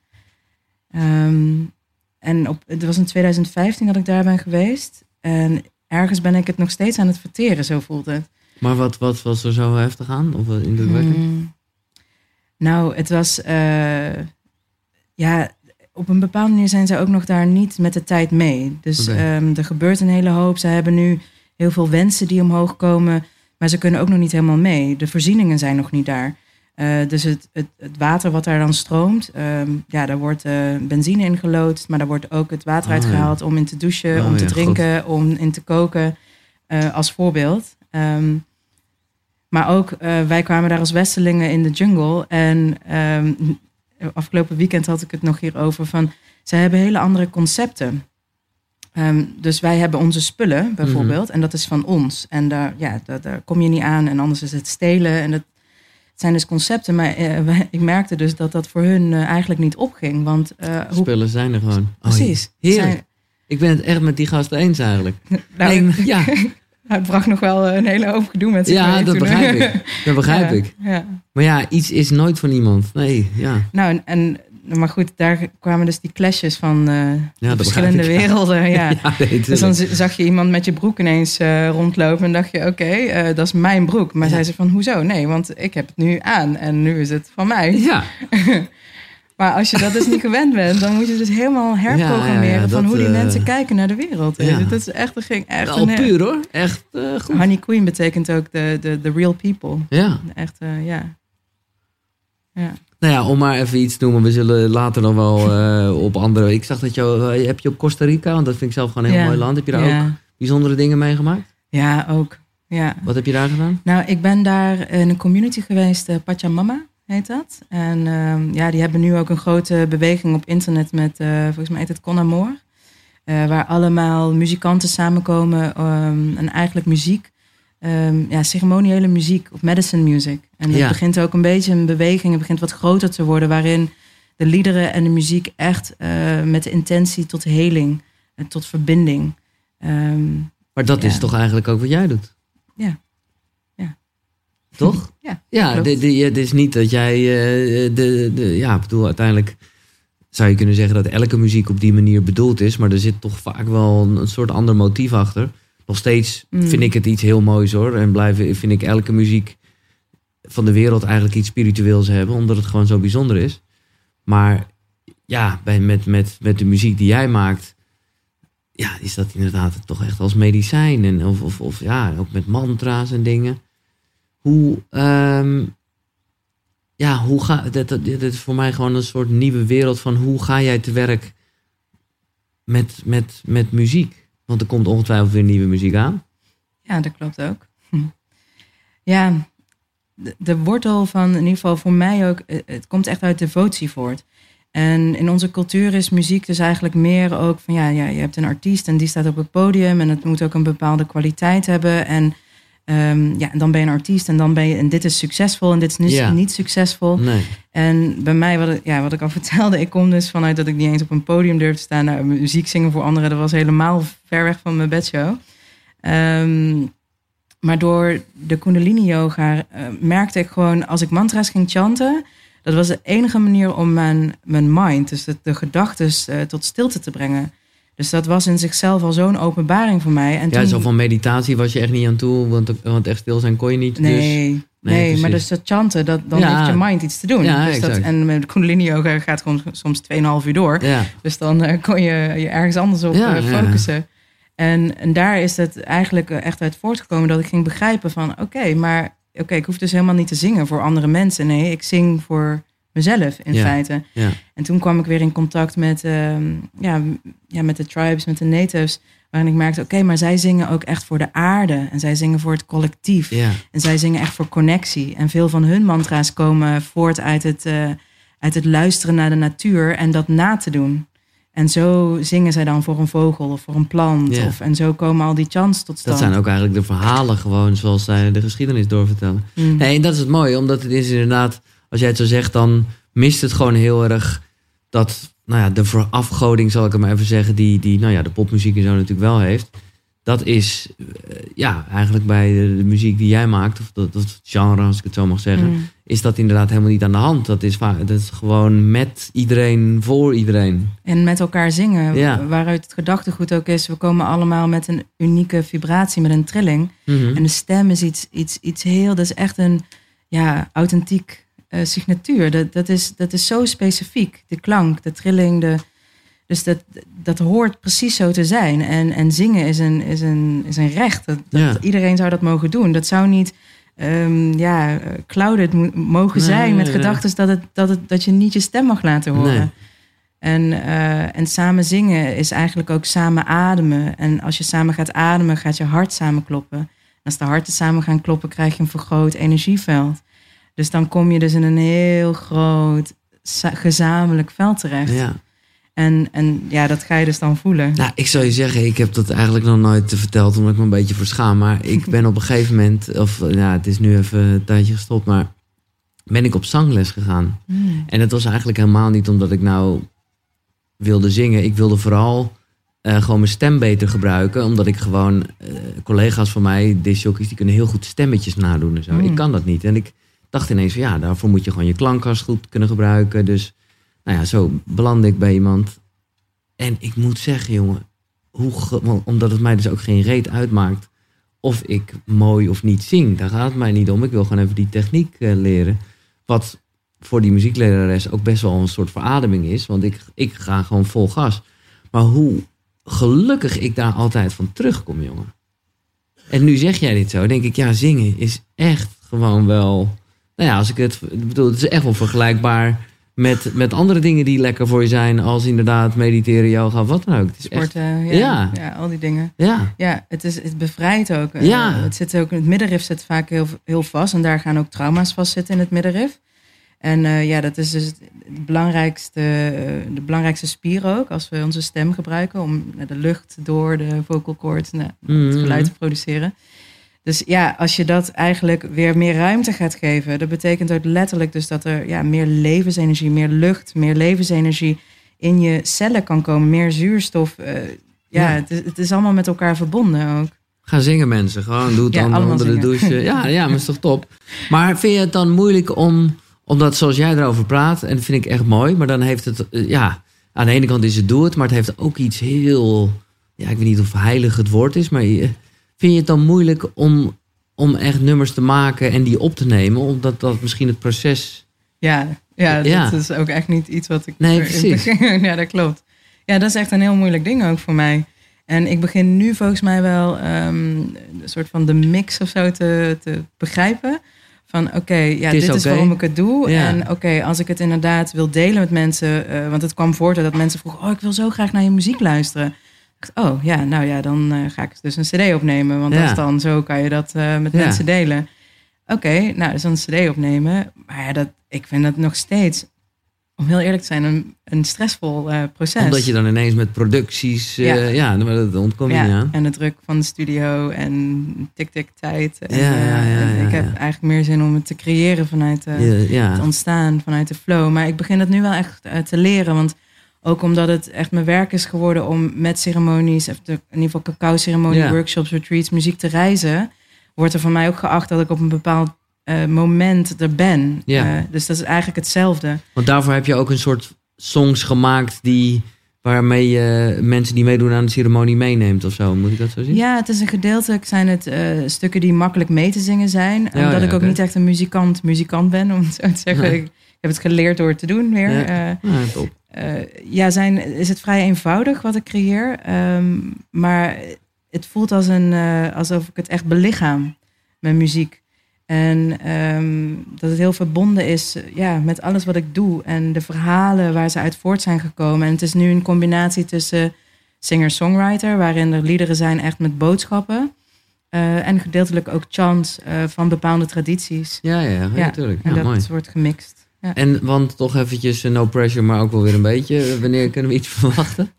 Het was in 2015 dat ik daar ben geweest. En ergens ben ik het nog steeds aan het verteren, zo voelt het. Maar wat was er zo heftig aan? Of indrukwekkend? Nou, het was... op een bepaalde manier zijn zij ook nog daar niet met de tijd mee. Dus er gebeurt een hele hoop. Ze hebben nu heel veel wensen die omhoog komen, maar ze kunnen ook nog niet helemaal mee. De voorzieningen zijn nog niet daar. Dus het water wat daar dan stroomt, daar wordt benzine in geloodst, maar daar wordt ook het water uitgehaald om in te douchen, om te drinken, om in te koken, als voorbeeld. Maar ook, wij kwamen daar als Westelingen in de jungle en afgelopen weekend had ik het nog hierover van, zij hebben hele andere concepten. Dus wij hebben onze spullen bijvoorbeeld en dat is van ons. En daar kom je niet aan en anders is het stelen en het zijn dus concepten, maar ik merkte dus dat voor hun eigenlijk niet opging. Want spullen zijn er gewoon. Precies. Heerlijk. Ik ben het echt met die gasten eens eigenlijk. Ja. Het bracht nog wel een hele hoop gedoe met zich mee. Ja, dat begrijp ik. Ja. Maar ja, iets is nooit van iemand. Nee, ja. Nou, maar goed, daar kwamen dus die clashes van de verschillende werelden. Ja. Dus dan zag je iemand met je broek ineens rondlopen en dacht je, oké, dat is mijn broek. Maar zei ze van, hoezo? Nee, want ik heb het nu aan en nu is het van mij. Ja. Maar als je dat dus niet gewend bent, dan moet je dus helemaal herprogrammeren van hoe die mensen kijken naar de wereld. Ja. Dat is echt, ging echt al puur hoor, echt goed. Honey Queen betekent ook de real people. Ja. Echt, ja. Nou ja, om maar even iets te noemen. We zullen later nog wel op andere... Ik zag dat heb je op Costa Rica, want dat vind ik zelf gewoon een heel mooi land. Heb je daar ook bijzondere dingen meegemaakt? Ja, ook. Ja. Wat heb je daar gedaan? Nou, ik ben daar in een community geweest, Pachamama heet dat. En die hebben nu ook een grote beweging op internet met, volgens mij heet het Con Amor. Waar allemaal muzikanten samenkomen en eigenlijk muziek, ceremoniële muziek of medicine music. En dat begint ook een beetje een beweging, het begint wat groter te worden, waarin de liederen en de muziek echt met de intentie tot heling, tot verbinding. Maar dat is toch eigenlijk ook wat jij doet? Ja. Toch? Ja, het is niet dat jij ik bedoel, uiteindelijk zou je kunnen zeggen dat elke muziek op die manier bedoeld is, maar er zit toch vaak wel een soort ander motief achter. Nog steeds vind ik het iets heel moois hoor. En vind ik elke muziek van de wereld eigenlijk iets spiritueels hebben, omdat het gewoon zo bijzonder is. Maar ja, met de muziek die jij maakt, ja, is dat inderdaad toch echt als medicijn. En of ook met mantra's en dingen. Hoe gaat dit is voor mij gewoon een soort nieuwe wereld van hoe ga jij te werk met muziek? Want er komt ongetwijfeld weer nieuwe muziek aan. Ja, dat klopt ook. Ja, de wortel van, in ieder geval voor mij ook, het komt echt uit devotie voort. En in onze cultuur is muziek dus eigenlijk meer ook van, je hebt een artiest en die staat op het podium en het moet ook een bepaalde kwaliteit hebben. En en dan ben je een artiest en dit is succesvol en dit is niet succesvol. Nee. En bij mij, wat ik al vertelde, ik kom dus vanuit dat ik niet eens op een podium durf te staan. Nou, muziek zingen voor anderen, dat was helemaal ver weg van mijn bedshow. Maar door de Kundalini yoga merkte ik gewoon, als ik mantra's ging chanten, dat was de enige manier om mijn mind, dus de gedachten tot stilte te brengen. Dus dat was in zichzelf al zo'n openbaring voor mij. En zo van meditatie was je echt niet aan toe, want echt stil zijn kon je niet. Nee, maar dus dat chanten, dan heeft je mind iets te doen. Ja, dus en met Kundalini yoga gaat gewoon soms 2,5 uur door. Ja. Dus dan kon je ergens anders op focussen. Ja. En daar is het eigenlijk echt uit voortgekomen dat ik ging begrijpen van, ik hoef dus helemaal niet te zingen voor andere mensen. Nee, ik zing voor mezelf in feite. Ja. En toen kwam ik weer in contact met de tribes, met de natives, waarin ik merkte, maar zij zingen ook echt voor de aarde. En zij zingen voor het collectief. Ja. En zij zingen echt voor connectie. En veel van hun mantra's komen voort uit het luisteren naar de natuur en dat na te doen. En zo zingen zij dan voor een vogel of voor een plant. Ja. En zo komen al die chants tot stand. Dat zijn ook eigenlijk de verhalen gewoon zoals zij de geschiedenis doorvertellen. Nee, en dat is het mooie, omdat het is inderdaad, als jij het zo zegt, dan mist het gewoon heel erg dat, de verafgoding, zal ik het maar even zeggen, die de popmuziek en zo natuurlijk wel heeft. Dat is, eigenlijk bij de muziek die jij maakt, of dat genre, als ik het zo mag zeggen, is dat inderdaad helemaal niet aan de hand. Dat is gewoon met iedereen, voor iedereen. En met elkaar zingen, waaruit het gedachtegoed ook is, we komen allemaal met een unieke vibratie, met een trilling. Mm-hmm. En de stem is iets heel, dat is echt een authentiek signatuur. Dat is zo specifiek. De klank, de trilling, dus dat hoort precies zo te zijn. En zingen is een recht. Iedereen zou dat mogen doen. Dat zou niet clouded mogen zijn met gedachten dat je niet je stem mag laten horen. Nee. En samen zingen is eigenlijk ook samen ademen. En als je samen gaat ademen, gaat je hart samen kloppen. En als de harten samen gaan kloppen, krijg je een vergroot energieveld. Dus dan kom je dus in een heel groot gezamenlijk veld terecht. Ja. En dat ga je dus dan voelen. Nou, ik zou je zeggen, ik heb dat eigenlijk nog nooit verteld, omdat ik me een beetje verschaam. Maar ik ben op een gegeven moment, het is nu even een tijdje gestopt, maar ben ik op zangles gegaan. En het was eigenlijk helemaal niet omdat ik nou wilde zingen. Ik wilde vooral gewoon mijn stem beter gebruiken, omdat ik gewoon, collega's van mij, discjockeys, die kunnen heel goed stemmetjes nadoen en zo. Ik kan dat niet. En ik dacht ineens van daarvoor moet je gewoon je klankkast goed kunnen gebruiken. Dus zo belandde ik bij iemand. En ik moet zeggen, jongen, omdat het mij dus ook geen reet uitmaakt of ik mooi of niet zing. Daar gaat het mij niet om. Ik wil gewoon even die techniek leren. Wat voor die muzieklerares ook best wel een soort verademing is. Want ik ga gewoon vol gas. Maar hoe gelukkig ik daar altijd van terugkom, jongen. En nu zeg jij dit zo, denk ik, zingen is echt gewoon wel... als ik het bedoel, het is echt wel vergelijkbaar met andere dingen die lekker voor je zijn, als inderdaad mediteren, yoga, wat dan ook. Het is sporten, echt, al die dingen. Ja, het bevrijdt ook. Het zit ook in het middenrif zit vaak heel, heel vast. En daar gaan ook trauma's vast zitten in het middenrif. En dat is dus de belangrijkste spier ook, als we onze stem gebruiken om de lucht door de vocal cords het geluid te produceren. Dus als je dat eigenlijk weer meer ruimte gaat geven, dat betekent ook letterlijk dus dat er meer levensenergie, meer lucht, meer levensenergie in je cellen kan komen, meer zuurstof. Het is allemaal met elkaar verbonden ook. Ga zingen, mensen. Gewoon doe het dan onder de douche. Ja, maar is toch top. Maar vind je het dan moeilijk omdat zoals jij erover praat, en dat vind ik echt mooi, maar dan heeft het, aan de ene kant is het doe het, maar het heeft ook iets heel, ik weet niet of heilig het woord is, maar vind je het dan moeilijk om echt nummers te maken en die op te nemen, omdat dat misschien het proces... Ja, dat is ook echt niet iets wat ik... Nee, precies. Ja, dat klopt. Ja, dat is echt een heel moeilijk ding ook voor mij. En ik begin nu volgens mij wel een soort van de mix of zo te begrijpen. Van dit is waarom ik het doe. Ja. En als ik het inderdaad wil delen met mensen... want het kwam voort uit dat mensen vroegen... ik wil zo graag naar je muziek luisteren. Ik dacht, dan ga ik dus een cd opnemen. Want als dan zo kan je dat met mensen delen. Dus dan een cd opnemen. Maar ik vind dat nog steeds... om heel eerlijk te zijn, een stressvol proces. Omdat je dan ineens met producties... dat ontkom je niet aan. En de druk van de studio en tik-tik-tijd. Ik heb eigenlijk meer zin om het te creëren vanuit het ontstaan, vanuit de flow. Maar ik begin het nu wel echt te leren. Want ook omdat het echt mijn werk is geworden om met ceremonies... in ieder geval cacao-ceremonie, workshops, retreats, muziek te reizen... wordt er van mij ook geacht dat ik op een bepaald moment er ben. Dus dat is eigenlijk hetzelfde. Want daarvoor heb je ook een soort songs gemaakt waarmee je mensen die meedoen aan de ceremonie meeneemt of zo. Moet ik dat zo zien? Ja, het is een gedeeltelijk zijn het stukken die makkelijk mee te zingen zijn. Omdat ik ook niet echt een muzikant ben, om het zo te zeggen. Ik heb het geleerd door het te doen weer. Top. Is het vrij eenvoudig wat ik creëer. Maar het voelt alsof ik het echt belichaam, mijn muziek. En dat het heel verbonden is met alles wat ik doe. En de verhalen waar ze uit voort zijn gekomen. En het is nu een combinatie tussen singer-songwriter... waarin er liederen zijn echt met boodschappen. En gedeeltelijk ook chants van bepaalde tradities. Ja, natuurlijk. En dat mooi. wordt gemixt. Ja. En want toch eventjes no pressure, maar ook wel weer een beetje. Wanneer kunnen we iets verwachten?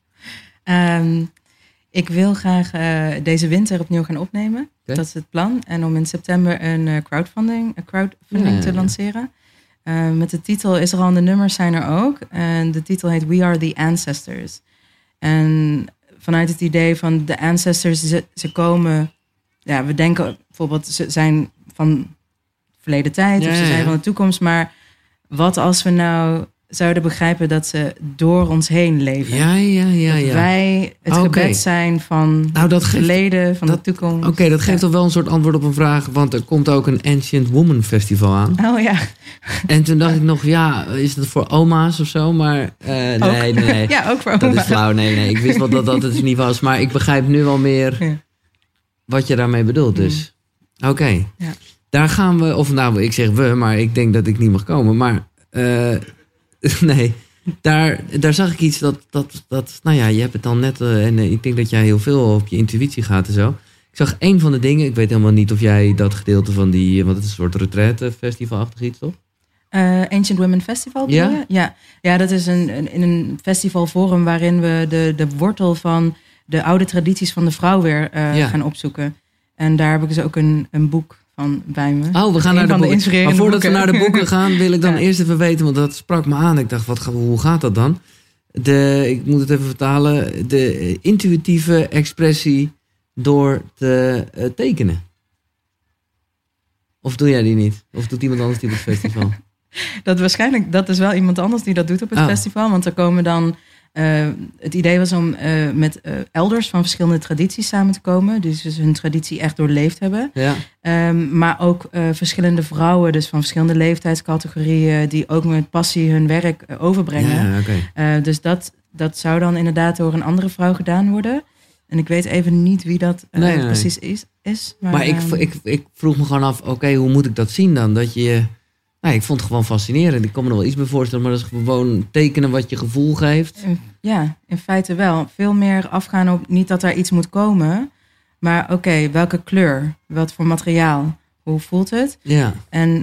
Ik wil graag deze winter opnieuw gaan opnemen. Okay. Dat is het plan. En om in september een crowdfunding te lanceren. Met de titel is er al, en de nummers zijn er ook. En de titel heet We Are The Ancestors. En vanuit het idee van de ancestors, ze komen... Ja, we denken bijvoorbeeld, ze zijn van verleden tijd of ze zijn van de toekomst. Maar wat als we nou zouden begrijpen dat ze door ons heen leven. Ja. Dat wij het gebed zijn van het verleden, van de toekomst. Oké, dat geeft toch wel een soort antwoord op een vraag. Want er komt ook een Ancient Woman Festival aan. Oh ja. En toen dacht ik nog, is dat voor oma's of zo? Maar nee. Ja, ook voor oma's. Dat is flauw, nee. Ik wist wel dat dat het niet was. Maar ik begrijp nu wel meer wat je daarmee bedoelt. Dus, oké. Ja. Daar gaan we, ik zeg we, maar ik denk dat ik niet mag komen. Maar nee, daar zag ik iets dat je hebt het dan net... en ik denk dat jij heel veel op je intuïtie gaat en zo. Ik zag een van de dingen, ik weet helemaal niet of jij dat gedeelte van die... want het is een soort retraite-festivalachtig iets, toch? Ancient Women Festival, bedoel je? Ja, dat is in een festivalforum waarin we de wortel van de oude tradities van de vrouw weer gaan opzoeken. En daar heb ik dus ook een boek van bij me. Oh, we gaan naar de boeken. Maar voordat we naar de boeken gaan, wil ik dan eerst even weten, want dat sprak me aan. Ik dacht, hoe gaat dat dan? Ik moet het even vertalen. De intuïtieve expressie door te tekenen. Of doe jij die niet? Of doet iemand anders die op het festival? Dat is wel iemand anders die dat doet op het festival. Want er komen dan... het idee was om met elders van verschillende tradities samen te komen. Dus hun traditie echt doorleefd hebben. Ja. Maar ook verschillende vrouwen, dus van verschillende leeftijdscategorieën... die ook met passie hun werk overbrengen. Ja, okay. Dus dat zou dan inderdaad door een andere vrouw gedaan worden. En ik weet even niet wie dat precies is. Maar ik vroeg me gewoon af, hoe moet ik dat zien dan? Dat je... Nou, ik vond het gewoon fascinerend. Ik kan me er wel iets bij voorstellen, maar dat is gewoon tekenen wat je gevoel geeft. Ja, in feite wel. Veel meer afgaan op niet dat er iets moet komen, maar welke kleur? Wat voor materiaal? Hoe voelt het? Ja. En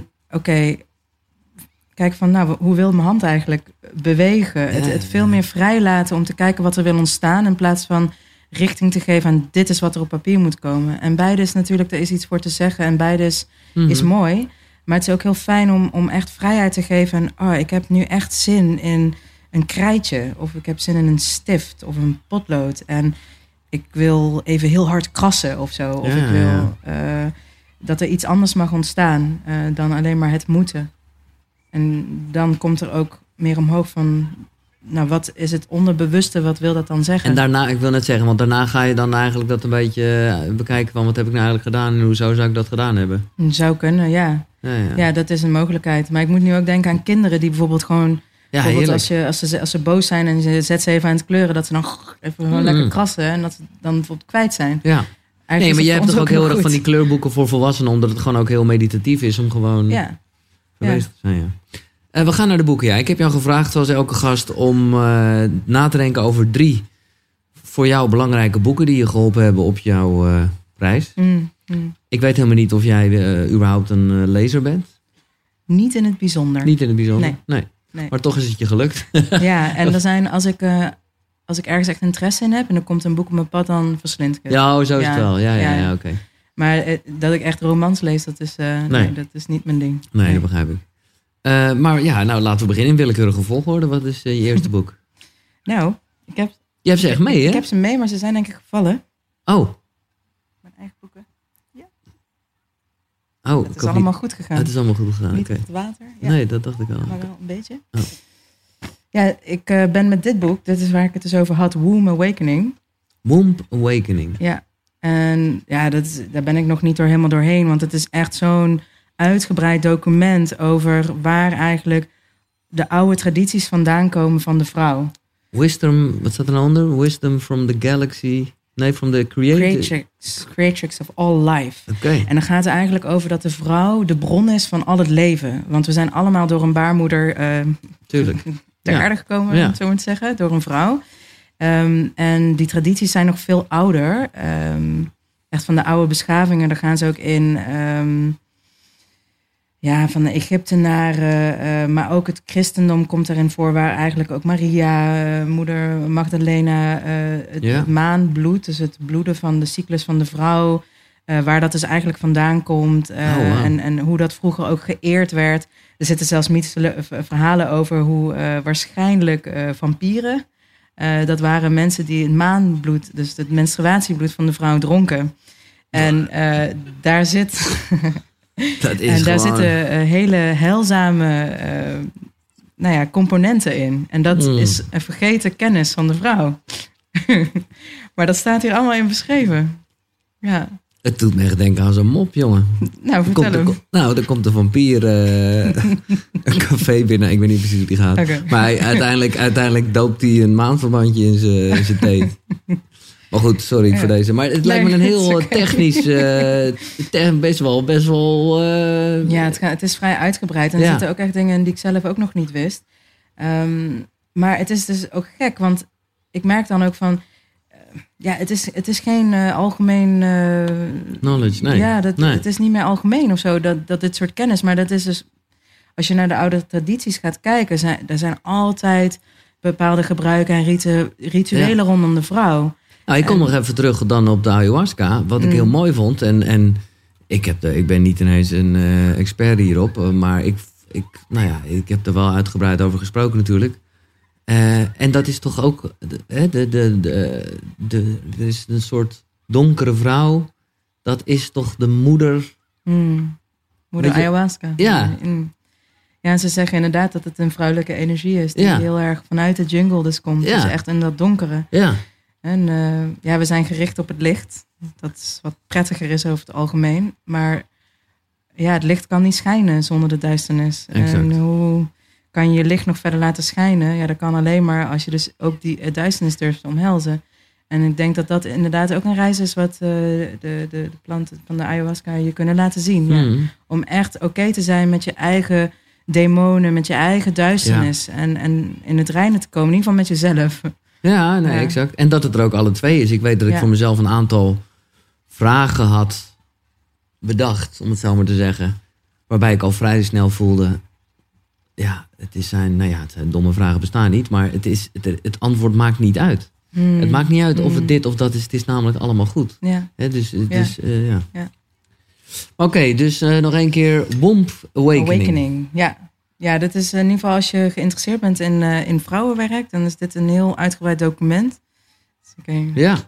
kijk van, hoe wil mijn hand eigenlijk bewegen? Ja, het veel meer vrijlaten om te kijken wat er wil ontstaan, in plaats van richting te geven aan dit is wat er op papier moet komen. En beide is natuurlijk, er is iets voor te zeggen en beide is mooi. Maar het is ook heel fijn om echt vrijheid te geven. En ik heb nu echt zin in een krijtje. Of ik heb zin in een stift of een potlood. En ik wil even heel hard krassen of zo. Of ik wil dat er iets anders mag ontstaan dan alleen maar het moeten. En dan komt er ook meer omhoog van... Nou, wat is het onderbewuste? Wat wil dat dan zeggen? En daarna, ik wil net zeggen, want daarna ga je dan eigenlijk dat een beetje bekijken van... wat heb ik nou eigenlijk gedaan en hoezo zou ik dat gedaan hebben? Zou kunnen, ja. Ja, dat is een mogelijkheid. Maar ik moet nu ook denken aan kinderen die bijvoorbeeld gewoon... Ja, bijvoorbeeld als ze boos zijn en je zet ze even aan het kleuren... dat ze dan even gewoon lekker krassen en dat ze dan bijvoorbeeld kwijt zijn. Ja. Nee, maar je hebt toch ook heel erg van die kleurboeken voor volwassenen... omdat het gewoon ook heel meditatief is om gewoon geweest te zijn. Ja. We gaan naar de boeken. Ja. Ik heb jou gevraagd, zoals elke gast, om na te denken over 3 voor jou belangrijke boeken die je geholpen hebben op jouw reis. Ik weet helemaal niet of jij überhaupt een lezer bent. Niet in het bijzonder. Niet in het bijzonder? Nee. Maar toch is het je gelukt. Ja, en er zijn, als ik ergens echt interesse in heb en er komt een boek op mijn pad, dan verslind ik het. Ja, zo is het wel. Ja, oké. Maar dat ik echt romans lees, dat is niet mijn ding. Nee, dat begrijp ik. Maar ja, nou laten we beginnen in willekeurige volgorde. Wat is je eerste boek? Nou, je hebt ze echt mee, hè? Ik heb ze mee, maar ze zijn denk ik gevallen. Oh. Mijn eigen boeken. Ja. Oh, het is allemaal goed gegaan. Het is allemaal goed gegaan, Niet het water. Ja. Nee, dat dacht ik al. Maar wel een beetje. Oh. Ja, ik ben met dit boek, dit is waar ik het dus over had, Womb Awakening. Womb Awakening. Ja. En ja, daar ben ik nog niet helemaal doorheen, want het is echt zo'n uitgebreid document over waar eigenlijk de oude tradities vandaan komen van de vrouw. Wisdom, wat staat er nou onder? Wisdom from the galaxy. Nee, from the creatrix of all life. Okay. En dan gaat het eigenlijk over dat de vrouw de bron is van al het leven. Want we zijn allemaal door een baarmoeder ter aarde gekomen, om het zo maar te zeggen, door een vrouw. En die tradities zijn nog veel ouder. Echt van de oude beschavingen, daar gaan ze ook in... van de Egyptenaren, maar ook het christendom komt erin voor... waar eigenlijk ook Maria, moeder Magdalena, het maanbloed... dus het bloeden van de cyclus van de vrouw... waar dat dus eigenlijk vandaan komt en hoe dat vroeger ook geëerd werd. Er zitten zelfs mythische verhalen over hoe waarschijnlijk vampieren... dat waren mensen die het maanbloed, dus het menstruatiebloed van de vrouw dronken. En daar zit... Dat is en daar zitten hele heilzame componenten in. En dat is een vergeten kennis van de vrouw. Maar dat staat hier allemaal in beschreven. Ja. Het doet me echt denken aan zo'n mop, jongen. Nou, vertel hem. Er komt een vampier een café binnen. Ik weet niet precies hoe die gaat. Okay. Maar uiteindelijk doopt hij een maandverbandje in zijn thee. Maar goed, sorry voor deze. Maar het lijkt me een heel technisch... best wel... Ja, het is vrij uitgebreid. En er zitten ook echt dingen in die ik zelf ook nog niet wist. Maar het is dus ook gek. Want ik merk dan ook van... het is geen algemeen... knowledge, nee. Ja, het is niet meer algemeen of zo, dat dit soort kennis. Maar dat is dus... Als je naar de oude tradities gaat kijken... er zijn altijd bepaalde gebruiken en rituelen rondom de vrouw... Nou, ik kom nog even terug dan op de ayahuasca. Wat ik heel mooi vond. En ik ben niet ineens een expert hierop. Maar ik heb er wel uitgebreid over gesproken natuurlijk. En dat is toch ook... er is een soort donkere vrouw. Dat is toch de moeder... Moeder ayahuasca. Ja. Ja, en ze zeggen inderdaad dat het een vrouwelijke energie is. Die heel erg vanuit de jungle dus komt. Dus echt in dat donkere. Ja. En we zijn gericht op het licht. Dat is wat prettiger is over het algemeen. Maar het licht kan niet schijnen zonder de duisternis. Exact. En hoe kan je licht nog verder laten schijnen? Ja, dat kan alleen maar als je dus ook die duisternis durft te omhelzen. En ik denk dat dat inderdaad ook een reis is wat de planten van de ayahuasca je kunnen laten zien. Ja. Om echt oké te zijn met je eigen demonen, met je eigen duisternis. En in het reinen te komen, in ieder geval met jezelf. Ja, nee, exact. En dat het er ook alle twee is. Ik weet dat ik voor mezelf een aantal vragen had bedacht, om het zo maar te zeggen. Waarbij ik al vrij snel voelde... het zijn domme vragen bestaan niet. Maar het antwoord maakt niet uit. Het maakt niet uit of het dit of dat is. Het is namelijk allemaal goed. Ja. Ja. Oké, dus nog een keer Womb Awakening. Ja, dit is in ieder geval als je geïnteresseerd bent in vrouwenwerk, dan is dit een heel uitgebreid document. Dus Ja.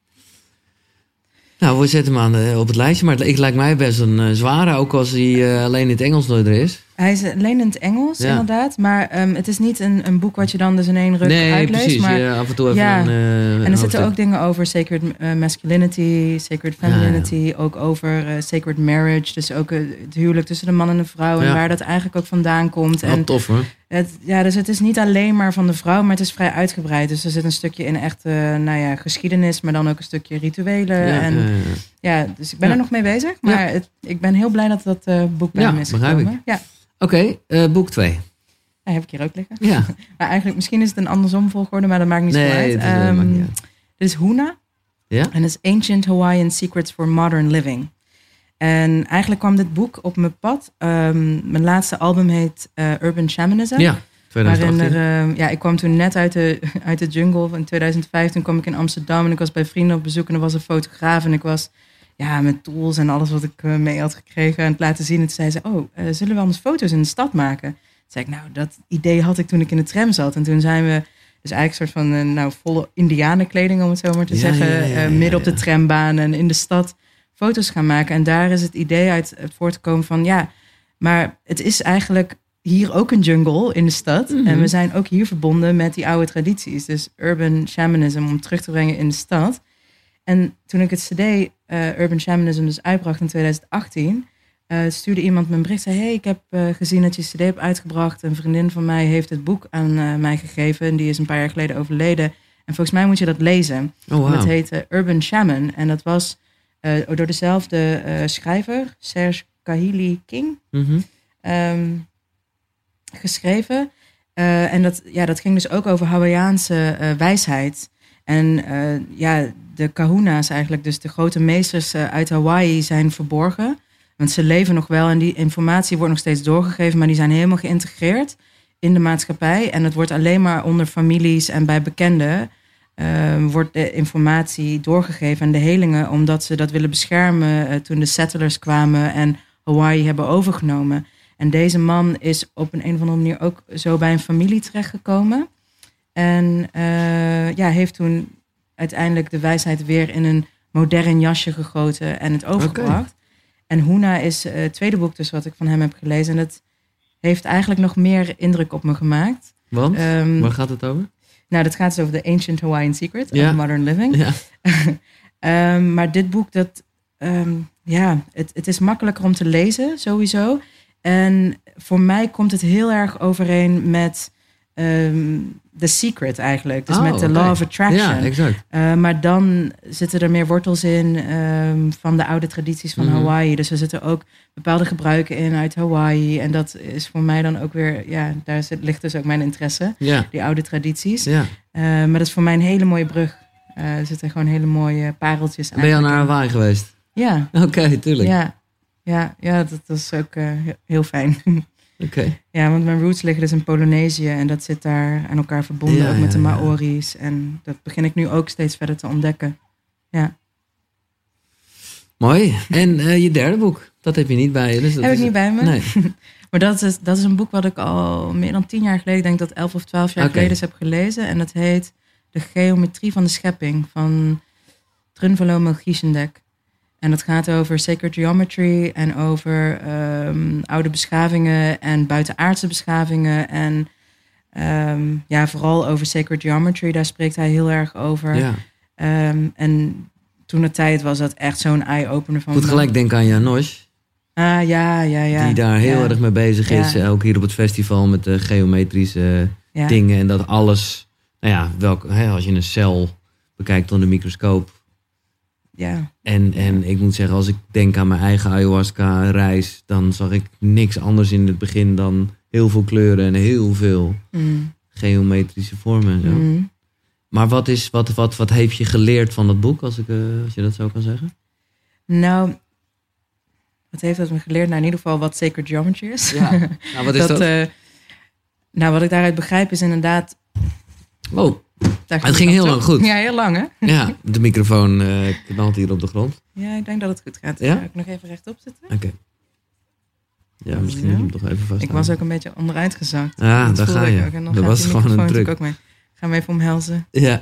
Nou, we zetten hem op het lijstje, maar het lijkt mij best een zware, ook als hij alleen in het Engels er is. Hij is alleen in het Engels, inderdaad. Maar het is niet een boek wat je dan dus in één ruk uitleest. Precies, maar af en toe even en er zitten ook dingen over sacred masculinity, sacred femininity. Ook over sacred marriage. Dus ook het huwelijk tussen de man en de vrouw. En waar dat eigenlijk ook vandaan komt. Wat tof, hoor. Dus het is niet alleen maar van de vrouw, maar het is vrij uitgebreid. Dus er zit een stukje in echt geschiedenis, maar dan ook een stukje rituelen. Dus ik ben er nog mee bezig. Maar ik ben heel blij dat dat boek bij me is gekomen. Ja. Oké, boek 2. Ja, heb ik hier ook liggen. Ja. Maar eigenlijk, misschien is het een andersom volgorde, maar dat maakt niet zo uit. Dit is Huna. Ja? En het is Ancient Hawaiian Secrets for Modern Living. En eigenlijk kwam dit boek op mijn pad. Mijn laatste album heet Urban Shamanism. Ja, 2018. Ik kwam toen net uit de jungle. In 2005 toen kwam ik in Amsterdam en ik was bij vrienden op bezoek en er was een fotograaf en ik was met tools en alles wat ik mee had gekregen aan het laten zien. En toen zei ze, zullen we anders foto's in de stad maken? Toen zei ik, dat idee had ik toen ik in de tram zat. En toen zijn we dus eigenlijk een soort van volle indianenkleding, om het zo maar te zeggen, midden op de trambaan en in de stad foto's gaan maken. En daar is het idee uit voortgekomen van, maar het is eigenlijk hier ook een jungle in de stad. Mm-hmm. En we zijn ook hier verbonden met die oude tradities. Dus urban shamanism om terug te brengen in de stad. En toen ik het cd Urban Shamanism dus uitbracht in 2018... stuurde iemand me een bericht. Zei, ik heb gezien dat je cd hebt uitgebracht. Een vriendin van mij heeft het boek aan mij gegeven. En die is een paar jaar geleden overleden. En volgens mij moet je dat lezen. Oh, wow. Dat heet Urban Shaman. En dat was door dezelfde schrijver, Serge Kahili King, geschreven. En dat ging dus ook over Hawaiiaanse wijsheid. En de kahuna's eigenlijk, dus de grote meesters uit Hawaii, zijn verborgen. Want ze leven nog wel en die informatie wordt nog steeds doorgegeven, maar die zijn helemaal geïntegreerd in de maatschappij. En het wordt alleen maar onder families en bij bekenden wordt de informatie doorgegeven en de helingen, omdat ze dat willen beschermen toen de settlers kwamen en Hawaii hebben overgenomen. En deze man is op een of andere manier ook zo bij een familie terechtgekomen. En heeft toen uiteindelijk de wijsheid weer in een modern jasje gegoten en het overgebracht. Okay. En Huna is het tweede boek dus wat ik van hem heb gelezen. En heeft eigenlijk nog meer indruk op me gemaakt. Want? Waar gaat het over? Nou, dat gaat dus over The Ancient Hawaiian Secret of Modern Living. Ja. Maar dit boek, het is makkelijker om te lezen, sowieso. En voor mij komt het heel erg overeen met The Secret eigenlijk. Dus met The Law of Attraction. Ja, exact. Maar dan zitten er meer wortels in van de oude tradities van Hawaii. Dus er zitten ook bepaalde gebruiken in uit Hawaii. En dat is voor mij dan ook weer... Ja, ligt dus ook mijn interesse. Ja. Die oude tradities. Ja. Maar dat is voor mij een hele mooie brug. Er zitten gewoon hele mooie pareltjes Ben je al naar Hawaii geweest? Ja. Oké, tuurlijk. Ja, dat is ook heel fijn. Oké. Ja, want mijn roots liggen dus in Polynesië en dat zit daar aan elkaar verbonden, ook met de Maori's. En dat begin ik nu ook steeds verder te ontdekken. Ja. Mooi. En je derde boek, dat heb je niet bij je. Dus dat heb ik niet bij me? Nee. Maar dat is een boek wat ik al meer dan 10 jaar geleden, ik denk dat 11 of 12 jaar geleden heb gelezen. En dat heet De Geometrie van de Schepping van Trunvalo Melchizedek. En dat gaat over sacred geometry en over oude beschavingen en buitenaardse beschavingen. En vooral over sacred geometry, daar spreekt hij heel erg over. Ja. En toen de tijd was dat echt zo'n eye-opener van... Moet gelijk denken aan Janosch. Ja. Die daar heel erg mee bezig is. Ook hier op het festival met de geometrische dingen. En dat alles, als je een cel bekijkt onder de microscoop. Ja. En ik moet zeggen, als ik denk aan mijn eigen ayahuasca-reis, dan zag ik niks anders in het begin dan heel veel kleuren en heel veel geometrische vormen en zo. Maar wat heeft je geleerd van dat boek, als je dat zo kan zeggen? Nou, wat heeft dat me geleerd? Nou, in ieder geval wat sacred geometry is. Ja. Nou, wat is dat? Wat ik daaruit begrijp is inderdaad... Oh, het ging heel lang goed. Ja, heel lang hè? Ja, de microfoon knalt hier op de grond. Ja, ik denk dat het goed gaat. Ja? Ga ik nog even rechtop zitten? Oké. Ja, misschien moet je hem toch even vasthouden. Ik was ook een beetje onderuit gezakt. Ja, daar ga je. Dat was gewoon een druk. Ook mee. Ga hem even omhelzen. Ja.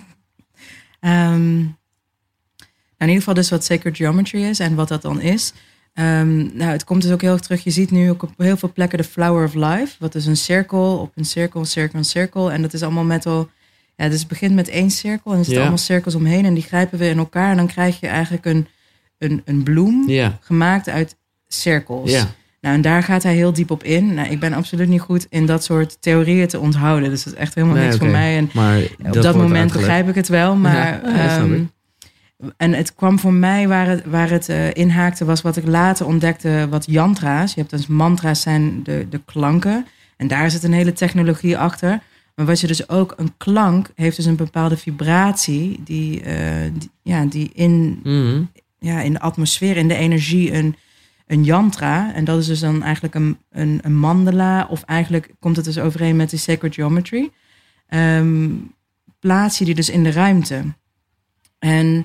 In ieder geval dus wat sacred geometry is en wat dat dan is. Het komt dus ook heel erg terug. Je ziet nu ook op heel veel plekken de flower of life. Wat is een cirkel op een cirkel, een cirkel. En dat is allemaal metal. Ja, dus het begint met 1 cirkel en er zitten allemaal cirkels omheen. En die grijpen we in elkaar. En dan krijg je eigenlijk een bloem gemaakt uit cirkels. Ja. Nou, en daar gaat hij heel diep op in. Nou, ik ben absoluut niet goed in dat soort theorieën te onthouden. Dus dat is echt helemaal niks voor mij. En maar op dat moment begrijp ik het wel. Maar en het kwam voor mij waar het inhaakte was wat ik later ontdekte, wat yantra's. Je hebt dus mantra's zijn de klanken. En daar zit een hele technologie achter. Maar wat je dus ook, een klank heeft dus een bepaalde vibratie die in de atmosfeer, in de energie een yantra. En dat is dus dan eigenlijk een mandala. Of eigenlijk komt het dus overeen met de sacred geometry. Plaats je die dus in de ruimte. En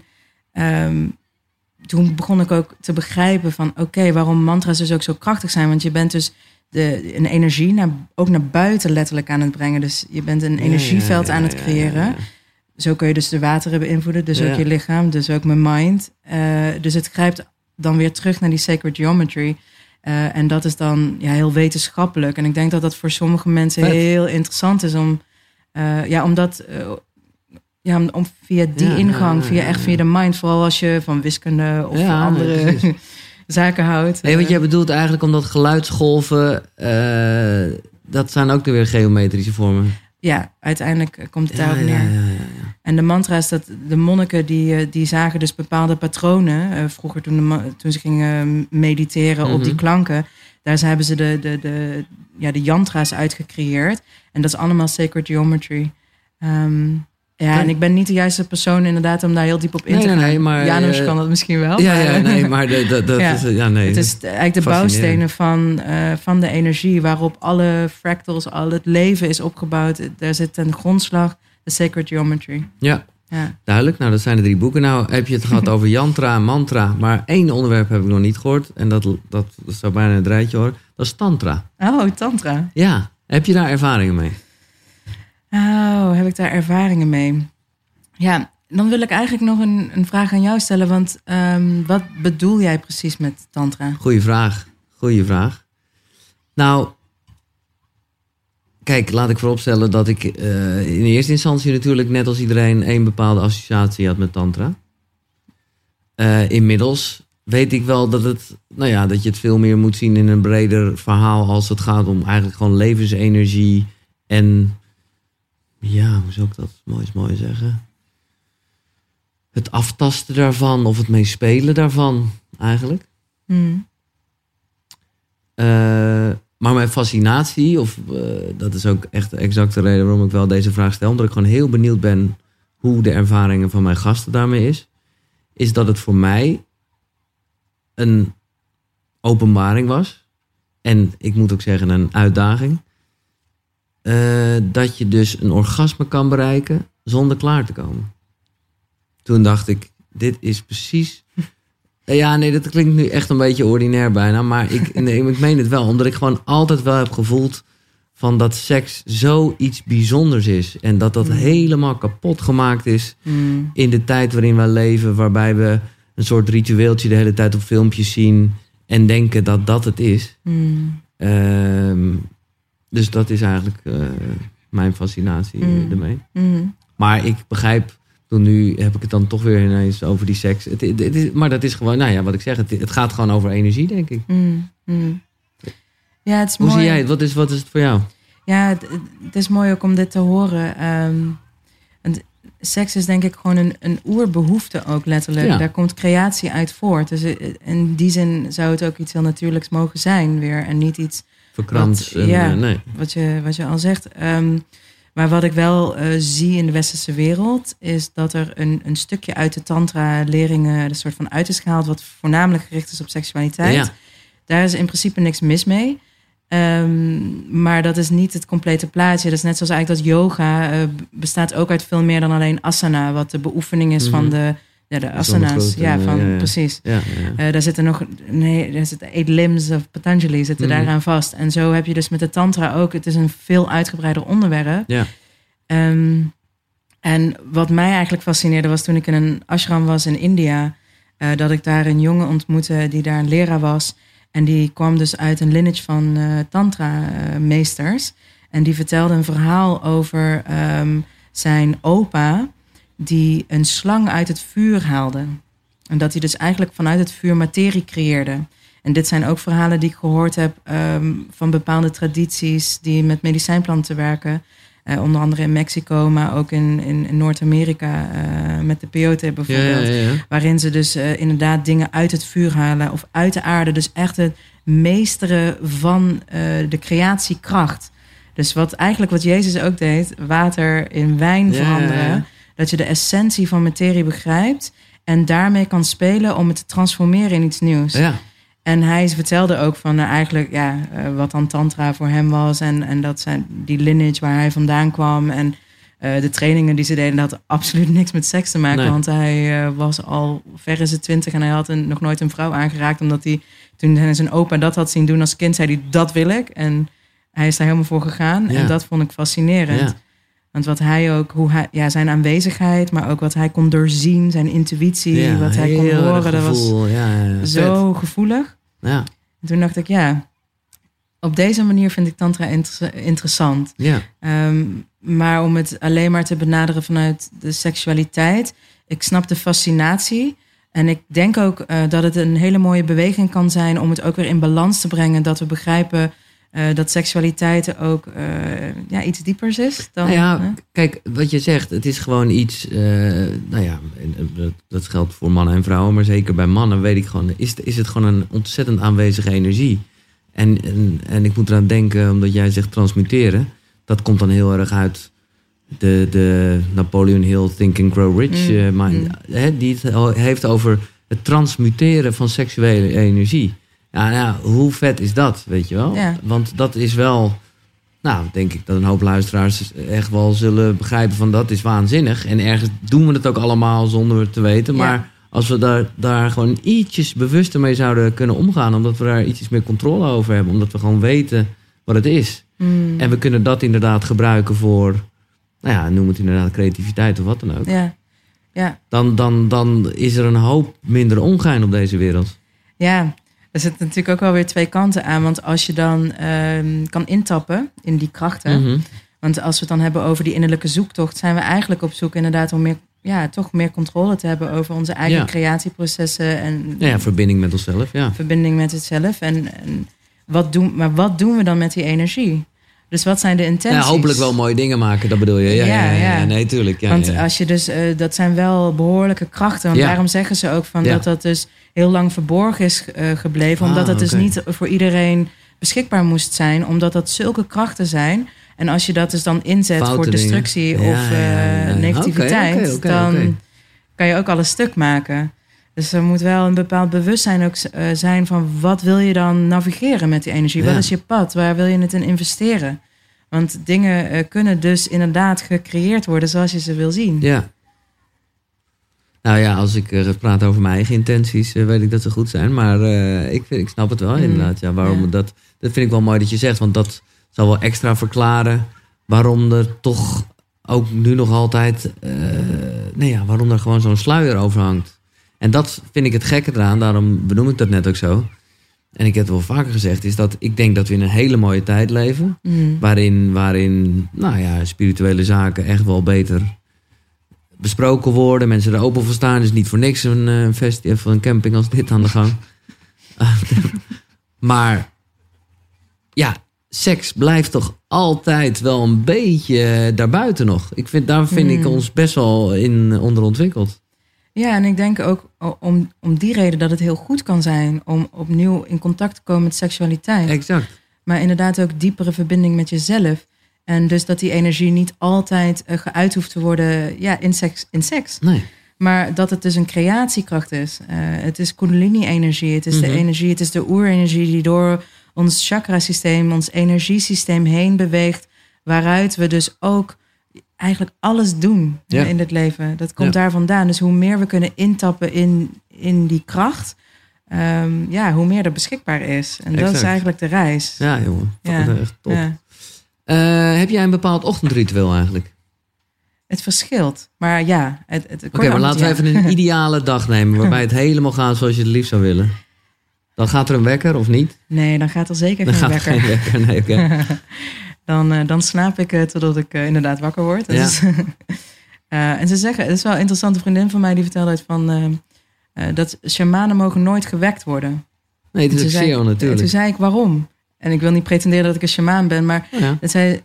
toen begon ik ook te begrijpen van waarom mantra's dus ook zo krachtig zijn. Want je bent dus een energie ook naar buiten letterlijk aan het brengen. Dus je bent een energieveld aan het creëren. Ja. Zo kun je dus de wateren beïnvloeden. Dus ook je lichaam, dus ook mijn mind. Dus het grijpt dan weer terug naar die sacred geometry. En dat is dan heel wetenschappelijk. En ik denk dat dat voor sommige mensen heel interessant is om via die ingang, via de mind, vooral als je van wiskunde of andere zaken houdt. Nee, wat jij bedoelt eigenlijk omdat geluidsgolven, dat zijn ook weer geometrische vormen. Ja, uiteindelijk komt het daarop neer. Ja. En de mantra's, de monniken die zagen dus bepaalde patronen. Vroeger toen ze gingen mediteren op die klanken, daar hebben ze de yantra's uitgecreëerd. En dat is allemaal sacred geometry. En ik ben niet de juiste persoon inderdaad om daar heel diep op in te gaan. Nee, maar Janusz kan dat misschien wel. Maar dat is... Het is eigenlijk de bouwstenen van de energie waarop alle fractals, al het leven is opgebouwd. Daar zit ten grondslag de sacred geometry. Ja, duidelijk. Nou, dat zijn de 3 boeken. Nou heb je het gehad over yantra en mantra. Maar 1 onderwerp heb ik nog niet gehoord. En dat zou bijna een rijtje horen. Dat is tantra. Oh, tantra. Ja. Heb je daar ervaringen mee? Oh, heb ik daar ervaringen mee? Ja, dan wil ik eigenlijk nog een vraag aan jou stellen. Want wat bedoel jij precies met tantra? Goeie vraag. Nou, kijk, laat ik vooropstellen dat ik in eerste instantie natuurlijk net als iedereen een bepaalde associatie had met tantra. Inmiddels weet ik wel dat dat je het veel meer moet zien in een breder verhaal als het gaat om eigenlijk gewoon levensenergie en ja, hoe zou ik dat mooi zeggen? Het aftasten daarvan of het meespelen daarvan eigenlijk. Maar mijn fascinatie, dat is ook echt de exacte reden waarom ik wel deze vraag stel, omdat ik gewoon heel benieuwd ben hoe de ervaringen van mijn gasten daarmee is dat het voor mij een openbaring was. En ik moet ook zeggen een uitdaging. Dat je dus een orgasme kan bereiken zonder klaar te komen. Toen dacht ik, dit is precies... Ja, nee, dat klinkt nu echt een beetje ordinair bijna. Maar ik meen het wel. Omdat ik gewoon altijd wel heb gevoeld van dat seks zoiets bijzonders is. En dat helemaal kapot gemaakt is in de tijd waarin wij leven. Waarbij we een soort ritueeltje de hele tijd op filmpjes zien. En denken dat dat het is. Dus dat is eigenlijk mijn fascinatie ermee. Maar ik begrijp... Nu heb ik het dan toch weer ineens over die seks. Maar dat is gewoon, wat ik zeg. Het gaat gewoon over energie, denk ik. Ja, het is Hoe mooi. zie jij het? Wat is het voor jou? Ja, het is mooi ook om dit te horen. Seks is denk ik gewoon een oerbehoefte ook letterlijk. Ja. Daar komt creatie uit voort. Dus in die zin zou het ook iets heel natuurlijks mogen zijn weer. En niet iets... Verkrampt. Nee. Wat je al zegt... Maar wat ik wel zie in de westerse wereld... is dat er een stukje uit de tantra-leringen... een soort van uit is gehaald... wat voornamelijk gericht is op seksualiteit. Ja. Daar is in principe niks mis mee. Maar dat is niet het complete plaatje. Dat is net zoals eigenlijk dat yoga... bestaat ook uit veel meer dan alleen asana... wat de beoefening is van de asana's. Precies. Ja. Daar zitten nog... daar zitten 8 limbs of Patanjali zitten daaraan vast. En zo heb je dus met de tantra ook... Het is een veel uitgebreider onderwerp. Ja. En wat mij eigenlijk fascineerde was toen ik in een ashram was in India... dat ik daar een jongen ontmoette die daar een leraar was. En die kwam dus uit een lineage van tantra-meesters. En die vertelde een verhaal over zijn opa... die een slang uit het vuur haalde. En dat hij dus eigenlijk vanuit het vuur materie creëerde. En dit zijn ook verhalen die ik gehoord heb... van bepaalde tradities die met medicijnplanten werken... onder andere in Mexico, maar ook in Noord-Amerika... met de peyote bijvoorbeeld. Ja. Waarin ze dus inderdaad dingen uit het vuur halen... of uit de aarde. Dus echt het meesteren van de creatiekracht. Dus wat Jezus ook deed... water in wijn veranderen... Ja. Dat je de essentie van materie begrijpt... en daarmee kan spelen om het te transformeren in iets nieuws. Ja. En hij vertelde ook van wat dan tantra voor hem was... en dat zijn die lineage waar hij vandaan kwam... en de trainingen die ze deden... dat had absoluut niks met seks te maken... Nee. Want hij was al ver in zijn 20 en hij had nog nooit een vrouw aangeraakt... omdat hij toen zijn opa dat had zien doen als kind... zei hij, dat wil ik. En hij is daar helemaal voor gegaan. Ja. En dat vond ik fascinerend. Ja. Want wat hij ook, zijn aanwezigheid, maar ook wat hij kon doorzien, zijn intuïtie, wat hij kon horen, dat was zo gevoelig. Ja. En toen dacht ik, op deze manier vind ik tantra interessant. Ja. Maar om het alleen maar te benaderen vanuit de seksualiteit, ik snap de fascinatie. En ik denk ook dat het een hele mooie beweging kan zijn om het ook weer in balans te brengen, dat we begrijpen dat seksualiteit ook iets diepers is. Kijk, wat je zegt, het is gewoon iets... dat geldt voor mannen en vrouwen, maar zeker bij mannen weet ik gewoon... is het gewoon een ontzettend aanwezige energie. En ik moet eraan denken, omdat jij zegt transmuteren... dat komt dan heel erg uit de Napoleon Hill Think and Grow Rich... die het heeft over het transmuteren van seksuele energie... Ja, hoe vet is dat, weet je wel? Ja. Want dat is wel... Nou, denk ik dat een hoop luisteraars echt wel zullen begrijpen van dat is waanzinnig. En ergens doen we het ook allemaal zonder het te weten. Maar als we daar gewoon ietsjes bewuster mee zouden kunnen omgaan... omdat we daar ietsjes meer controle over hebben... omdat we gewoon weten wat het is. En we kunnen dat inderdaad gebruiken voor... noem het inderdaad creativiteit of wat dan ook. Ja. Dan is er een hoop minder ongein op deze wereld. Ja. Er zitten natuurlijk ook wel weer twee kanten aan. Want als je dan kan intappen in die krachten. Mhm. Want als we het dan hebben over die innerlijke zoektocht, zijn we eigenlijk op zoek inderdaad om toch meer controle te hebben over onze eigen creatieprocessen. En verbinding met onszelf. Ja. verbinding met het zelf. En wat doen we dan met die energie? Dus wat zijn de intenties? Ja, hopelijk wel mooie dingen maken, dat bedoel je. Ja. Nee, tuurlijk. Ja, want als je dus, dat zijn wel behoorlijke krachten. Want daarom zeggen ze ook dat dus heel lang verborgen is gebleven. Omdat het dus niet voor iedereen beschikbaar moest zijn. Omdat dat zulke krachten zijn. En als je dat dus dan inzet Foute voor destructie of negativiteit, dan kan je ook alles stuk maken. Dus er moet wel een bepaald bewustzijn ook zijn van wat wil je dan navigeren met die energie? Wat is je pad? Waar wil je het in investeren? Want dingen kunnen dus inderdaad gecreëerd worden zoals je ze wil zien. Ja. Nou ja, als ik praat over mijn eigen intenties, weet ik dat ze goed zijn. Maar ik snap het wel inderdaad. Ja, waarom dat vind ik wel mooi dat je zegt. Want dat zal wel extra verklaren waarom er toch ook nu nog altijd... waarom er gewoon zo'n sluier over hangt. En dat vind ik het gekke eraan, daarom benoem ik dat net ook zo. En ik heb het wel vaker gezegd, is dat ik denk dat we in een hele mooie tijd leven. Waarin spirituele zaken echt wel beter besproken worden. Mensen er open voor staan. Dus niet voor niks een festival of een camping als dit aan de gang. Maar ja, seks blijft toch altijd wel een beetje daarbuiten nog. Daar vind ik ons best wel in onderontwikkeld. Ja, en ik denk ook om die reden dat het heel goed kan zijn om opnieuw in contact te komen met seksualiteit. Exact. Maar inderdaad ook diepere verbinding met jezelf. En dus dat die energie niet altijd geuit hoeft te worden in seks. Nee. Maar dat het dus een creatiekracht is. Het is kundalini-energie. Het is de energie, het is de oerenergie die door ons chakrasysteem, ons energiesysteem heen beweegt. Waaruit we dus ook eigenlijk alles doen in dit leven. Dat komt daar vandaan. Dus hoe meer we kunnen intappen in die kracht, hoe meer er beschikbaar is. En dat is eigenlijk de reis. Ja, jongen. Echt top. Ja. Heb jij een bepaald ochtendritueel eigenlijk? Het verschilt. Maar ja. Oké, maar laten we even een ideale dag nemen, waarbij het helemaal gaat zoals je het liefst zou willen. Dan gaat er een wekker of niet? Nee, dan gaat er zeker geen wekker. Geen wekker. Nee, oké. Dan slaap ik totdat ik inderdaad wakker word. Dus, en ze zeggen, het is wel een interessante vriendin van mij die vertelde uit van dat shamanen mogen nooit gewekt worden. Nee, het is ook zeer natuurlijk. Toen zei ik waarom? En ik wil niet pretenderen dat ik een shamaan ben, maar het zei,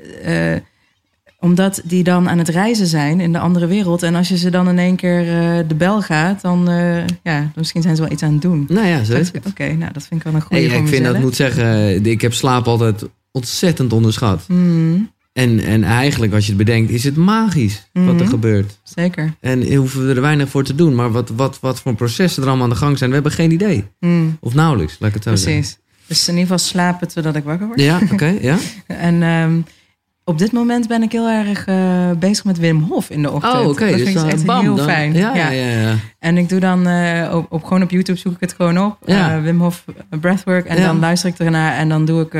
omdat die dan aan het reizen zijn in de andere wereld. En als je ze dan in één keer de bel gaat, dan misschien zijn ze wel iets aan het doen. Nou ja, zo is het. Oké, dat vind ik wel een goede voor ik vind mezelf. dat moet zeggen, ik heb slaap altijd ontzettend onderschat. En eigenlijk, als je het bedenkt, is het magisch wat er gebeurt. Zeker. En hoeven we er weinig voor te doen. Maar wat voor processen er allemaal aan de gang zijn, we hebben geen idee. Of nauwelijks, laat ik het zo zeggen. Precies. Dus in ieder geval slapen totdat ik wakker word. Ja, oké, ja. En op dit moment ben ik heel erg bezig met Wim Hof in de ochtend. Oh, oké. Dat dus vind ik echt heel fijn. Ja. En ik doe dan gewoon op YouTube zoek ik het gewoon op. Wim Hof Breathwork. En dan luister ik ernaar. En dan doe ik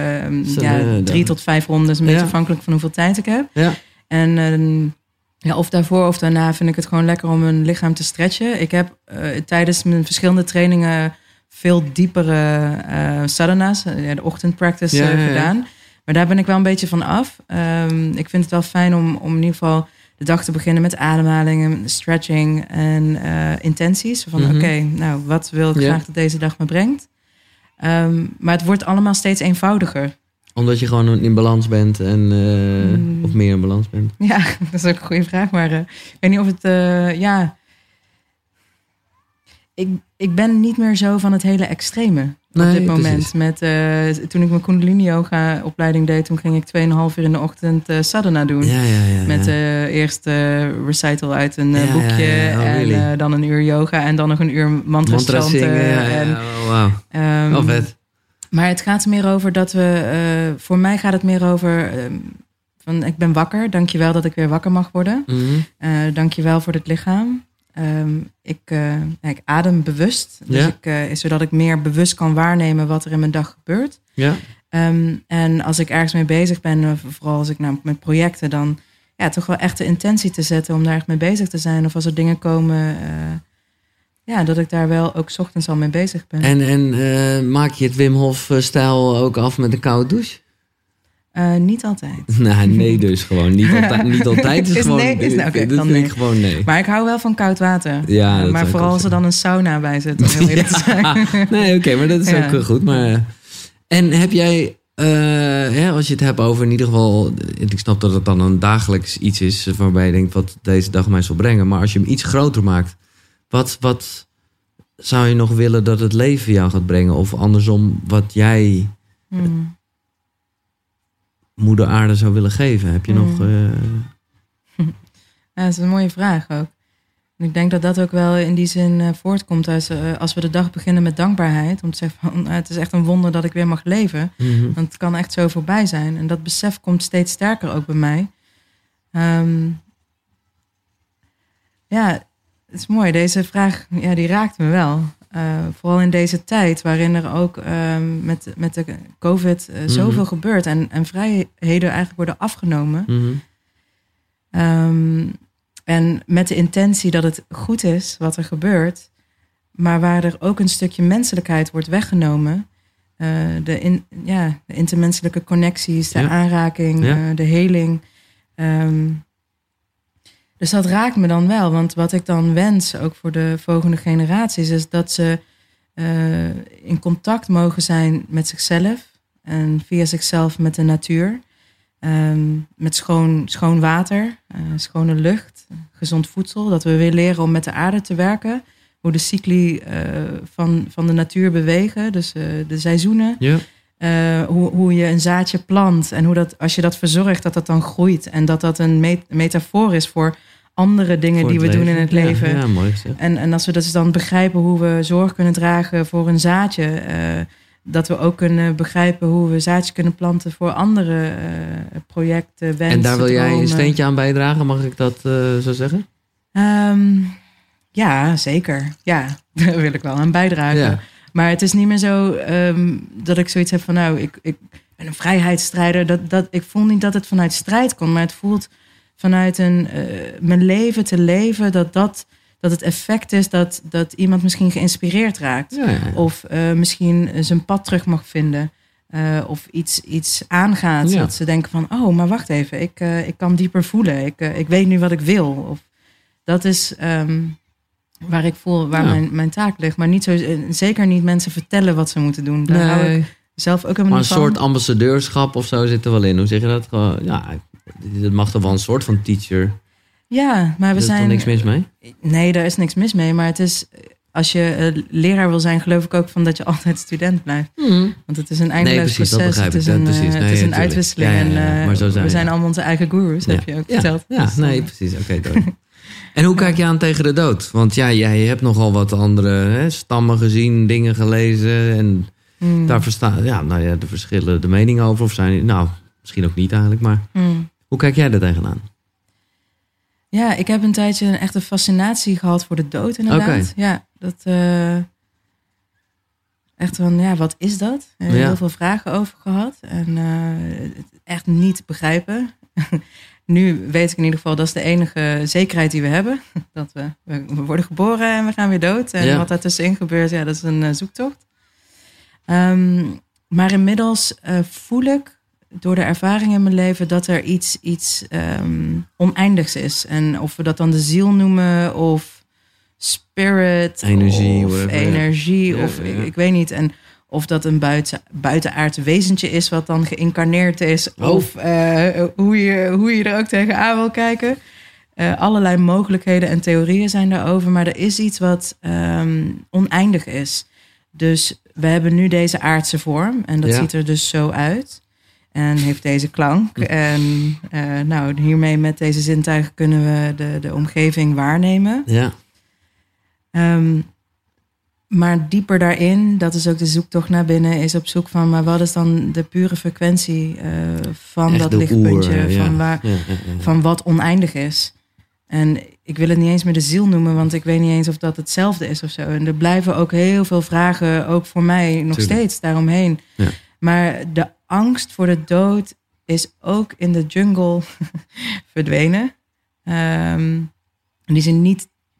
3 tot 5 rondes. Een beetje afhankelijk van hoeveel tijd ik heb. Ja. En of daarvoor of daarna vind ik het gewoon lekker om mijn lichaam te stretchen. Ik heb tijdens mijn verschillende trainingen veel diepere sadhana's, de ochtendpractice gedaan. Maar daar ben ik wel een beetje van af. Ik vind het wel fijn om in ieder geval de dag te beginnen met ademhalingen, stretching en intenties. Van wat wil ik graag dat deze dag me brengt? Maar het wordt allemaal steeds eenvoudiger. Omdat je gewoon in balans bent en of meer in balans bent? Ja, dat is ook een goede vraag. Maar ik weet niet of het... Ik ben niet meer zo van het hele extreme op dit moment. Toen ik mijn Kundalini yoga opleiding deed, toen ging ik 2,5 uur in de ochtend sadhana doen. Met eerst recital uit een boekje en dan een uur yoga en dan nog een uur mantra's chanten. Wow. Vet. Maar het gaat er meer over dat we... voor mij gaat het meer over... van ik ben wakker, dankjewel dat ik weer wakker mag worden. Dankjewel voor het lichaam. Ik adem bewust. Dus zodat ik meer bewust kan waarnemen wat er in mijn dag gebeurt. Ja. En als ik ergens mee bezig ben, vooral als ik met projecten, dan toch wel echt de intentie te zetten om daar echt mee bezig te zijn. Of als er dingen komen dat ik daar wel ook 's ochtends al mee bezig ben. En maak je het Wim Hof-stijl ook af met een koude douche? Niet altijd. Nou, nee, dus gewoon. Niet altijd is gewoon... Nee, dat vind ik gewoon nee. Maar ik hou wel van koud water. Ja, maar vooral als er dan een sauna bij zit. Om heel eerlijk te zijn. Nee, oké, maar dat is ook goed. Maar, en heb jij, als je het hebt over in ieder geval... Ik snap dat het dan een dagelijks iets is... waarbij je denkt, wat deze dag mij zal brengen. Maar als je hem iets groter maakt... Wat zou je nog willen dat het leven jou gaat brengen? Of andersom, wat jij... Moeder Aarde zou willen geven? Heb je nog... Ja, dat is een mooie vraag ook. En ik denk dat dat ook wel in die zin voortkomt als we de dag beginnen met dankbaarheid. Om te zeggen van, het is echt een wonder dat ik weer mag leven. Mm-hmm. Want het kan echt zo voorbij zijn. En dat besef komt steeds sterker ook bij mij. Het is mooi. Deze vraag, die raakt me wel. Vooral in deze tijd waarin er ook met de COVID zoveel gebeurt. En vrijheden eigenlijk worden afgenomen. Mm-hmm. En met de intentie dat het goed is wat er gebeurt. Maar waar er ook een stukje menselijkheid wordt weggenomen. De intermenselijke connecties, de aanraking, de heling. Dus dat raakt me dan wel. Want wat ik dan wens, ook voor de volgende generaties... is dat ze in contact mogen zijn met zichzelf. En via zichzelf met de natuur. Met schoon water, schone lucht, gezond voedsel. Dat we weer leren om met de aarde te werken. Hoe de cycli van de natuur bewegen. Dus de seizoenen. Ja. Hoe je een zaadje plant. En hoe dat, als je dat verzorgt, dat dan groeit. En dat een metafoor is voor andere dingen die we doen in het leven. Ja, mooi gezegd. En als we dus dan begrijpen hoe we zorg kunnen dragen voor een zaadje... dat we ook kunnen begrijpen hoe we zaadjes kunnen planten voor andere projecten, wensen, En daar wil jij dromen. een steentje aan bijdragen, mag ik dat zo zeggen? Ja, zeker. Ja, daar wil ik wel aan bijdragen. Ja. Maar het is niet meer zo dat ik zoiets heb van... ik ben een vrijheidsstrijder. Ik voel niet dat het vanuit strijd komt, maar het voelt vanuit mijn leven te leven... dat het effect is dat iemand misschien geïnspireerd raakt. Ja. Of misschien zijn pad terug mag vinden. Of iets aangaat. Ja. Dat ze denken van, oh, maar wacht even. Ik kan dieper voelen. Ik weet nu wat ik wil. Of, dat is waar ik voel, waar mijn taak ligt. Maar niet zeker niet mensen vertellen wat ze moeten doen. Daar hou ik zelf ook helemaal Maar niet een van. soort ambassadeurschap of zo zit er wel in. Hoe zeg je dat? Het mag toch wel een soort van teacher... Ja, maar we zijn... Er is toch niks mis mee? Nee, daar is niks mis mee. Maar het is, als je leraar wil zijn, geloof ik ook van dat je altijd student blijft. Want het is een eindeloos proces. Dat begrijp ik. Het is een uitwisseling. Maar zo we zijn allemaal onze eigen gurus, heb je ook verteld. Ja, Dus, precies. Oké, En hoe kijk je aan tegen de dood? Want jij hebt nogal wat andere stammen gezien, dingen gelezen. En daar de verschillen de meningen over. Of zijn misschien ook niet eigenlijk. Maar hoe kijk jij daar tegenaan? Ja, ik heb een tijdje een echte fascinatie gehad voor de dood inderdaad. Okay. Ja, dat echt van, wat is dat? Heel veel vragen over gehad. En echt niet begrijpen. Nu weet ik in ieder geval, dat is de enige zekerheid die we hebben. Dat we worden geboren en we gaan weer dood. En wat daartussenin gebeurt, dat is een zoektocht. Maar inmiddels voel ik door de ervaring in mijn leven dat er iets oneindigs is. En of we dat dan de ziel noemen of spirit energie of ik weet niet. En of dat een buitenaard wezentje is wat dan geïncarneerd is. Of hoe je er ook tegenaan wil kijken. Allerlei mogelijkheden en theorieën zijn daarover. Maar er is iets wat oneindig is. Dus we hebben nu deze aardse vorm. En dat ziet er dus zo uit. En heeft deze klank. En hiermee met deze zintuigen kunnen we de omgeving waarnemen. Ja. Maar dieper daarin, dat is ook de zoektocht naar binnen, is op zoek van, maar wat is dan de pure frequentie van echt dat lichtpuntje, oer, van wat oneindig is. En ik wil het niet eens meer de ziel noemen, want ik weet niet eens of dat hetzelfde is of zo. En er blijven ook heel veel vragen, ook voor mij nog steeds daaromheen. Ja. Maar de angst voor de dood is ook in de jungle verdwenen. Die zijn niet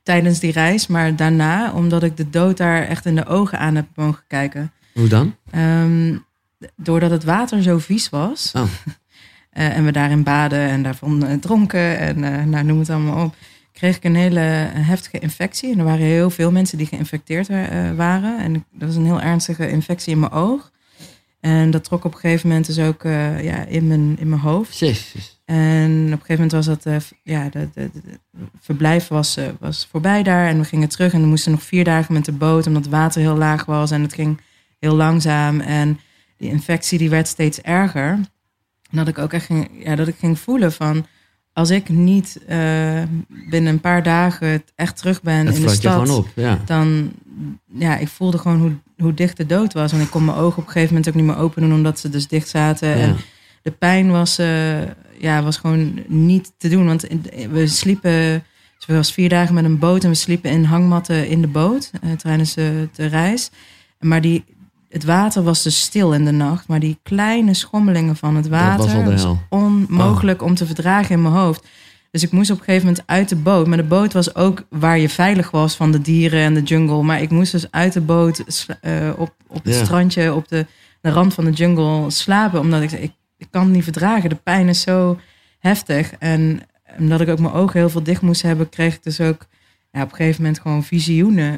tijdens die reis, maar daarna, omdat ik de dood daar echt in de ogen aan heb mogen kijken. Hoe dan? Doordat het water zo vies was. Oh. En we daarin baden en daarvan dronken en noem het allemaal op. Kreeg ik een hele heftige infectie. En er waren heel veel mensen die geïnfecteerd waren. En dat was een heel ernstige infectie in mijn oog. En dat trok op een gegeven moment dus ook in mijn hoofd. Jezus. En op een gegeven moment was dat... het verblijf was voorbij daar. En we gingen terug. En we moesten nog 4 dagen met de boot. Omdat het water heel laag was. En het ging heel langzaam. En die infectie die werd steeds erger. En dat ik ook echt ging voelen van... Als ik niet binnen een paar dagen echt terug ben in de stad... Gewoon op, ja. Dan, ik voelde gewoon hoe dicht de dood was. En ik kon mijn ogen op een gegeven moment ook niet meer open doen... omdat ze dus dicht zaten. Ja. En de pijn was gewoon niet te doen. Want we sliepen... Dus we was 4 dagen met een boot... en we sliepen in hangmatten in de boot... tijdens de reis. Maar het water was dus stil in de nacht. Maar die kleine schommelingen van het water... was onmogelijk om te verdragen in mijn hoofd. Dus ik moest op een gegeven moment uit de boot. Maar de boot was ook waar je veilig was van de dieren en de jungle. Maar ik moest dus uit de boot op het strandje... op de rand van de jungle slapen. Omdat ik kan het niet verdragen. De pijn is zo heftig. En omdat ik ook mijn ogen heel veel dicht moest hebben... kreeg ik dus ook... op een gegeven moment gewoon visioenen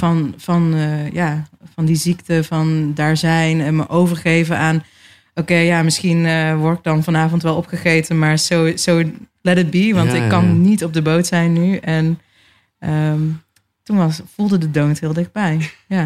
van die ziekte, van daar zijn en me overgeven aan... misschien word ik dan vanavond wel opgegeten, maar zo let it be, want ik kan niet op de boot zijn nu. En toen voelde de dood heel dichtbij. Ja.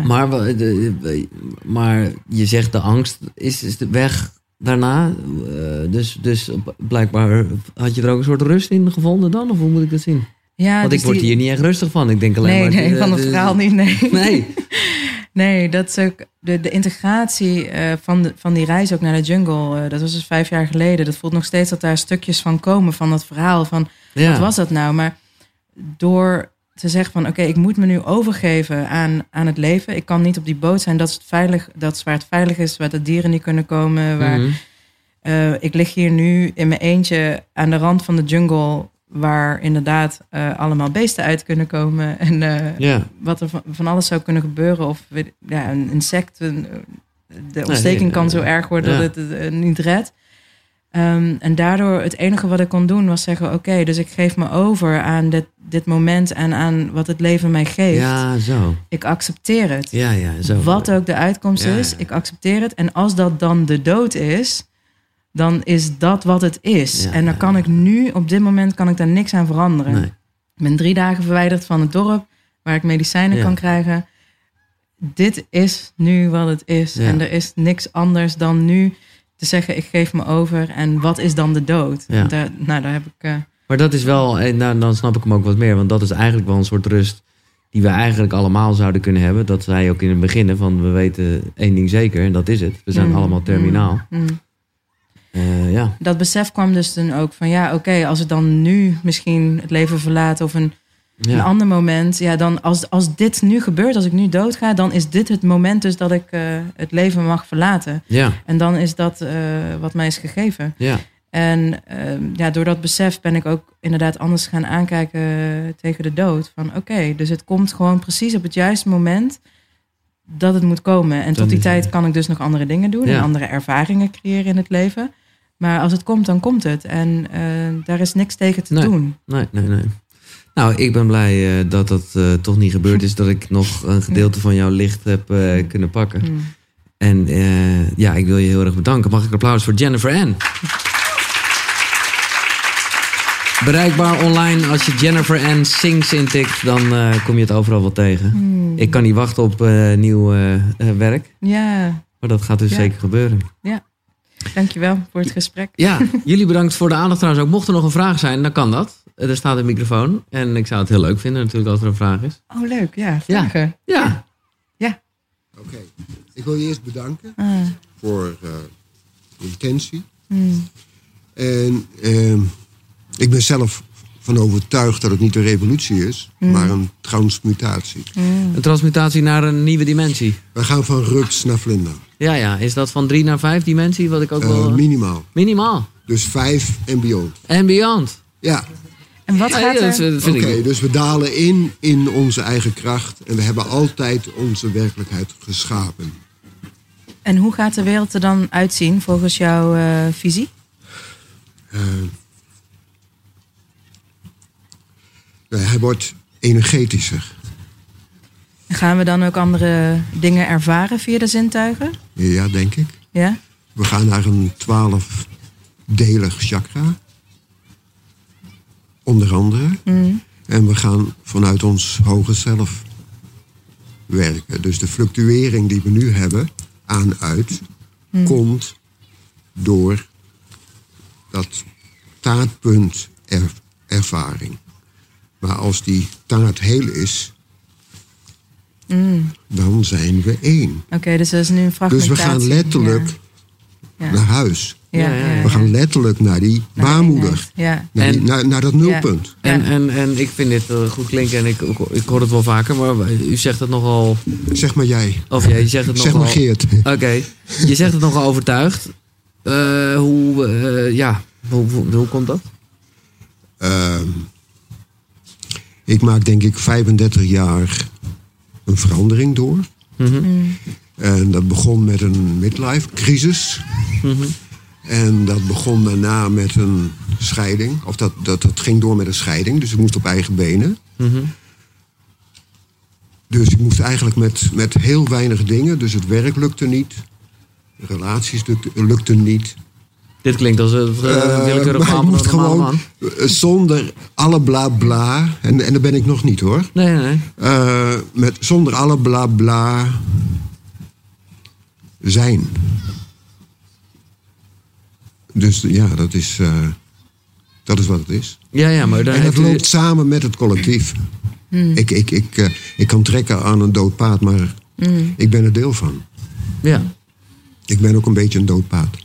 Maar je zegt de angst is de weg daarna. Dus blijkbaar had je er ook een soort rust in gevonden dan? Of hoe moet ik dat zien? Ja, want dus ik word hier niet echt rustig van. Ik denk alleen maar... Nee, van het verhaal niet, nee. Nee, dat is ook de integratie van die reis ook naar de jungle. Dat was dus 5 jaar geleden. Dat voelt nog steeds dat daar stukjes van komen van dat verhaal. Van, wat was dat nou? Maar door te zeggen van... Oké, ik moet me nu overgeven aan het leven. Ik kan niet op die boot zijn. Dat is waar het veilig is. Waar de dieren niet kunnen komen. Waar, ik lig hier nu in mijn eentje aan de rand van de jungle... waar inderdaad allemaal beesten uit kunnen komen. En wat er van alles zou kunnen gebeuren. Of een insect. De ontsteking kan zo erg worden dat het niet redt. En daardoor het enige wat ik kon doen was zeggen... Oké, dus ik geef me over aan dit moment... en aan wat het leven mij geeft. Ja, zo. Ik accepteer het. Ja, zo. Wat ook de uitkomst is, ik accepteer het. En als dat dan de dood is... dan is dat wat het is. En dan kan ik nu, op dit moment, kan ik daar niks aan veranderen. Nee. Ik ben 3 dagen verwijderd van het dorp... waar ik medicijnen kan krijgen. Dit is nu wat het is. Ja. En er is niks anders dan nu te zeggen... ik geef me over en wat is dan de dood? Ja. Daar heb ik... Maar dat is wel, dan snap ik hem ook wat meer... want dat is eigenlijk wel een soort rust... die we eigenlijk allemaal zouden kunnen hebben. Dat zei je ook in het begin van... we weten 1 ding zeker en dat is het. We zijn allemaal terminaal. Dat besef kwam dus dan ook van... als ik dan nu misschien het leven verlaat... of een ander moment... dan als dit nu gebeurt, als ik nu doodga... dan is dit het moment dus dat ik het leven mag verlaten. Ja. En dan is dat wat mij is gegeven. Ja. En door dat besef ben ik ook inderdaad anders gaan aankijken... tegen de dood. Van dus het komt gewoon precies op het juiste moment... dat het moet komen. En tot die tijd kan ik dus nog andere dingen doen... en andere ervaringen creëren in het leven... Maar als het komt, dan komt het. En daar is niks tegen te doen. Nee. Nou, ik ben blij dat dat toch niet gebeurd is. Dat ik nog een gedeelte van jouw licht heb kunnen pakken. En ik wil je heel erg bedanken. Mag ik applaus voor Jennifer Ann? Bereikbaar online. Als je Jennifer Ann Sings intikt, dan kom je het overal wel tegen. Ik kan niet wachten op nieuw werk. Ja. Maar dat gaat dus zeker gebeuren. Ja. Dankjewel voor het gesprek. Ja, jullie bedankt voor de aandacht trouwens ook. Mocht er nog een vraag zijn, dan kan dat. Er staat een microfoon. En ik zou het heel leuk vinden natuurlijk als er een vraag is. Oh, leuk. Ja, vragen. Ja. Oké. Ik wil je eerst bedanken voor de intentie. En ik ben zelf van overtuigd dat het niet een revolutie is, maar een transmutatie. Een transmutatie naar een nieuwe dimensie. We gaan van rups naar vlinder. Ja. Is dat van 3 naar 5 dimensie? Wat ik ook wel... Minimaal. Minimaal? Dus 5 en beyond. En beyond? Ja. En wat gaat er? Oké, dus we dalen in onze eigen kracht. En we hebben altijd onze werkelijkheid geschapen. En hoe gaat de wereld er dan uitzien volgens jouw visie? Hij wordt energetischer. Gaan we dan ook andere dingen ervaren via de zintuigen? Ja, denk ik. Ja? We gaan naar een 12-delig chakra. Onder andere. En we gaan vanuit ons hoge zelf werken. Dus de fluctuering die we nu hebben, aan-uit, komt door dat taartpunt ervaring. Maar als die taart heel is, dan zijn we één. Oké, dus dat is nu een fragmentatie. Dus we gaan letterlijk naar huis. Ja. We gaan letterlijk naar die baarmoeder. Ja. Naar dat nulpunt. Ja. En ik vind dit goed klinken en ik hoor het wel vaker, maar u zegt het nogal... Zeg maar jij. Of ja, je zegt het nogal... Zeg maar Geert. Oké, je zegt het nogal overtuigd. Hoe komt dat? Ik maak denk ik 35 jaar een verandering door. En dat begon met een midlife crisis. En dat begon daarna met een scheiding. Of dat ging door met een scheiding. Dus ik moest op eigen benen. Dus ik moest eigenlijk met heel weinig dingen. Dus het werk lukte niet. De relaties lukten niet. Dit klinkt als een willekeurig maar ik moest gewoon zonder alle bla bla. En daar ben ik nog niet hoor. Nee. Zonder alle bla bla zijn. Dus ja, dat is wat het is. Ja, maar en dat loopt samen met het collectief. Ik kan trekken aan een dood paard, maar ik ben er deel van. Ja. Ik ben ook een beetje een dood paard.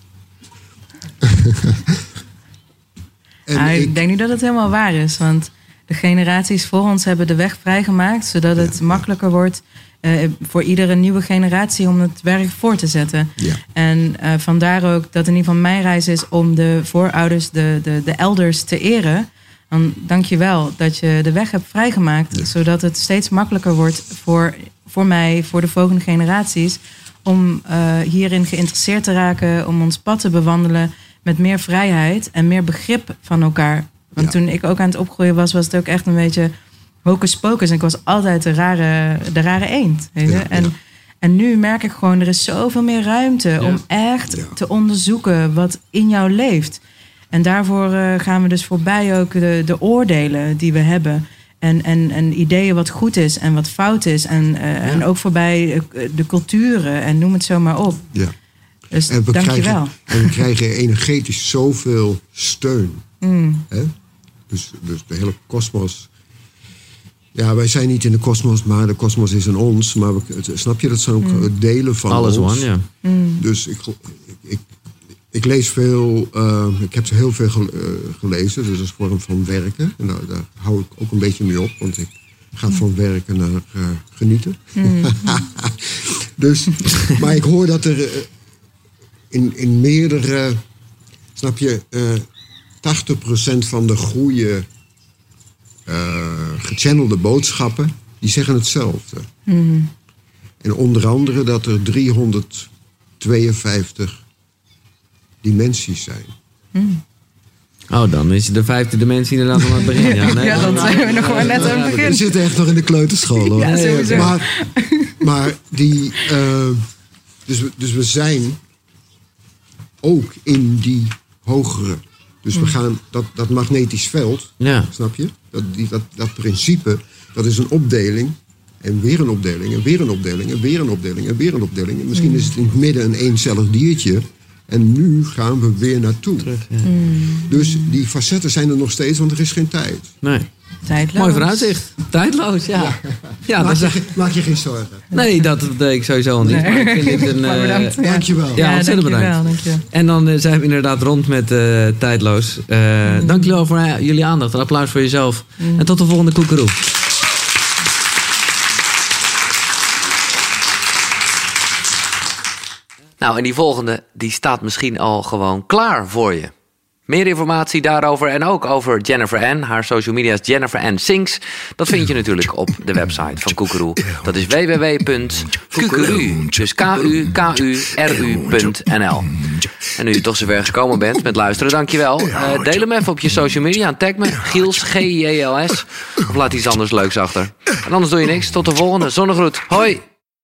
Ik denk niet dat het helemaal waar is. Want de generaties voor ons hebben de weg vrijgemaakt. Zodat het makkelijker wordt voor iedere nieuwe generatie om het werk voor te zetten. Ja. En vandaar ook dat in ieder geval mijn reis is om de voorouders, de elders te eren. Dan dank je wel dat je de weg hebt vrijgemaakt. Ja. Zodat het steeds makkelijker wordt voor mij, voor de volgende generaties, om hierin geïnteresseerd te raken, om ons pad te bewandelen met meer vrijheid en meer begrip van elkaar. Want toen ik ook aan het opgroeien was het ook echt een beetje hocus pocus. En ik was altijd de rare eend. Weet je? En nu merk ik gewoon, er is zoveel meer ruimte om echt te onderzoeken wat in jou leeft. En daarvoor gaan we dus voorbij ook de oordelen die we hebben. En ideeën wat goed is en wat fout is. En ook voorbij de culturen en noem het zo maar op. Ja. Dus dank je wel. En we krijgen energetisch zoveel steun. Hè? Dus de hele kosmos. Ja, wij zijn niet in de kosmos, maar de kosmos is in ons. Maar snap je, dat zijn ook delen van alles ons. One, ja. Dus ik lees veel. Ik heb heel veel gelezen, dus als vorm van werken. En daar hou ik ook een beetje mee op, want ik ga van werken naar genieten. Dus, maar ik hoor dat er in meerdere, snap je, 80% van de goede gechannelde boodschappen, die zeggen hetzelfde. En onder andere dat er 352 dimensies zijn. Oh, dan is de 5e dimensie inderdaad aan het begin. Ja, dan zijn we nog maar net aan het begin. We zitten echt nog in de kleuterschool, hoor. Ja, sowieso. Maar die... Dus we zijn ook in die hogere. Dus we gaan... Dat magnetisch veld, snap je? Dat principe, dat is een opdeling. En weer een opdeling, en weer een opdeling, en weer een opdeling, en weer een opdeling. En misschien is het in het midden een eencellig diertje. En nu gaan we weer naartoe. Terug, Dus die facetten zijn er nog steeds, want er is geen tijd. Nee. Tijdloos. Mooi vooruitzicht. Tijdloos, ja. Maak je geen zorgen. Nee, dat deed ik sowieso al niet. Nee. Maar ik vind dit een... bedankt. Dankjewel. Ja, ontzettend bedankt. Dank je. En dan zijn we inderdaad rond met Tijdloos. Dank jullie wel voor jullie aandacht. Een applaus voor jezelf. En tot de volgende Koekeroe. Nou, en die volgende, die staat misschien al gewoon klaar voor je. Meer informatie daarover en ook over Jennifer Ann. Haar social media is Jennifer Ann Sings. Dat vind je natuurlijk op de website van Koekeroe. Dat is www.kukeru. Dus KUKURU.nl. En nu je toch zover gekomen bent met luisteren, dankjewel. Deel hem even op je social media en tag me. Giels, G-I-E-L-S. Of laat iets anders leuks achter. En anders doe je niks. Tot de volgende. Zonnegroet. Hoi!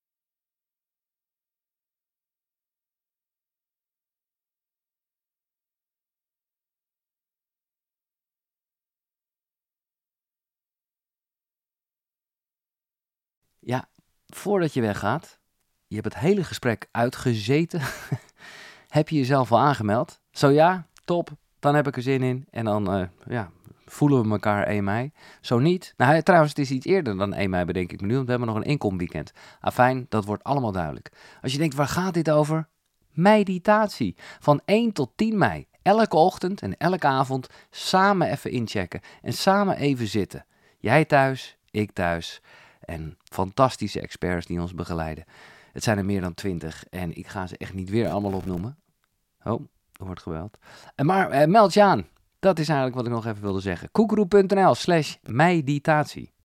Ja, voordat je weggaat, je hebt het hele gesprek uitgezeten. Heb je jezelf al aangemeld? Zo ja, top, dan heb ik er zin in. En dan voelen we elkaar 1 mei. Zo niet. Nou, trouwens, het is iets eerder dan 1 mei, bedenk ik me nu. Want we hebben nog een inkomweekend. Afijn, dat wordt allemaal duidelijk. Als je denkt, waar gaat dit over? Meditatie. Van 1 tot 10 mei. Elke ochtend en elke avond samen even inchecken. En samen even zitten. Jij thuis, ik thuis. En fantastische experts die ons begeleiden. Het zijn er meer dan 20 en ik ga ze echt niet weer allemaal opnoemen. Oh, er wordt gebeld. Maar meld je aan. Dat is eigenlijk wat ik nog even wilde zeggen. Koekeroe.nl/meditatie.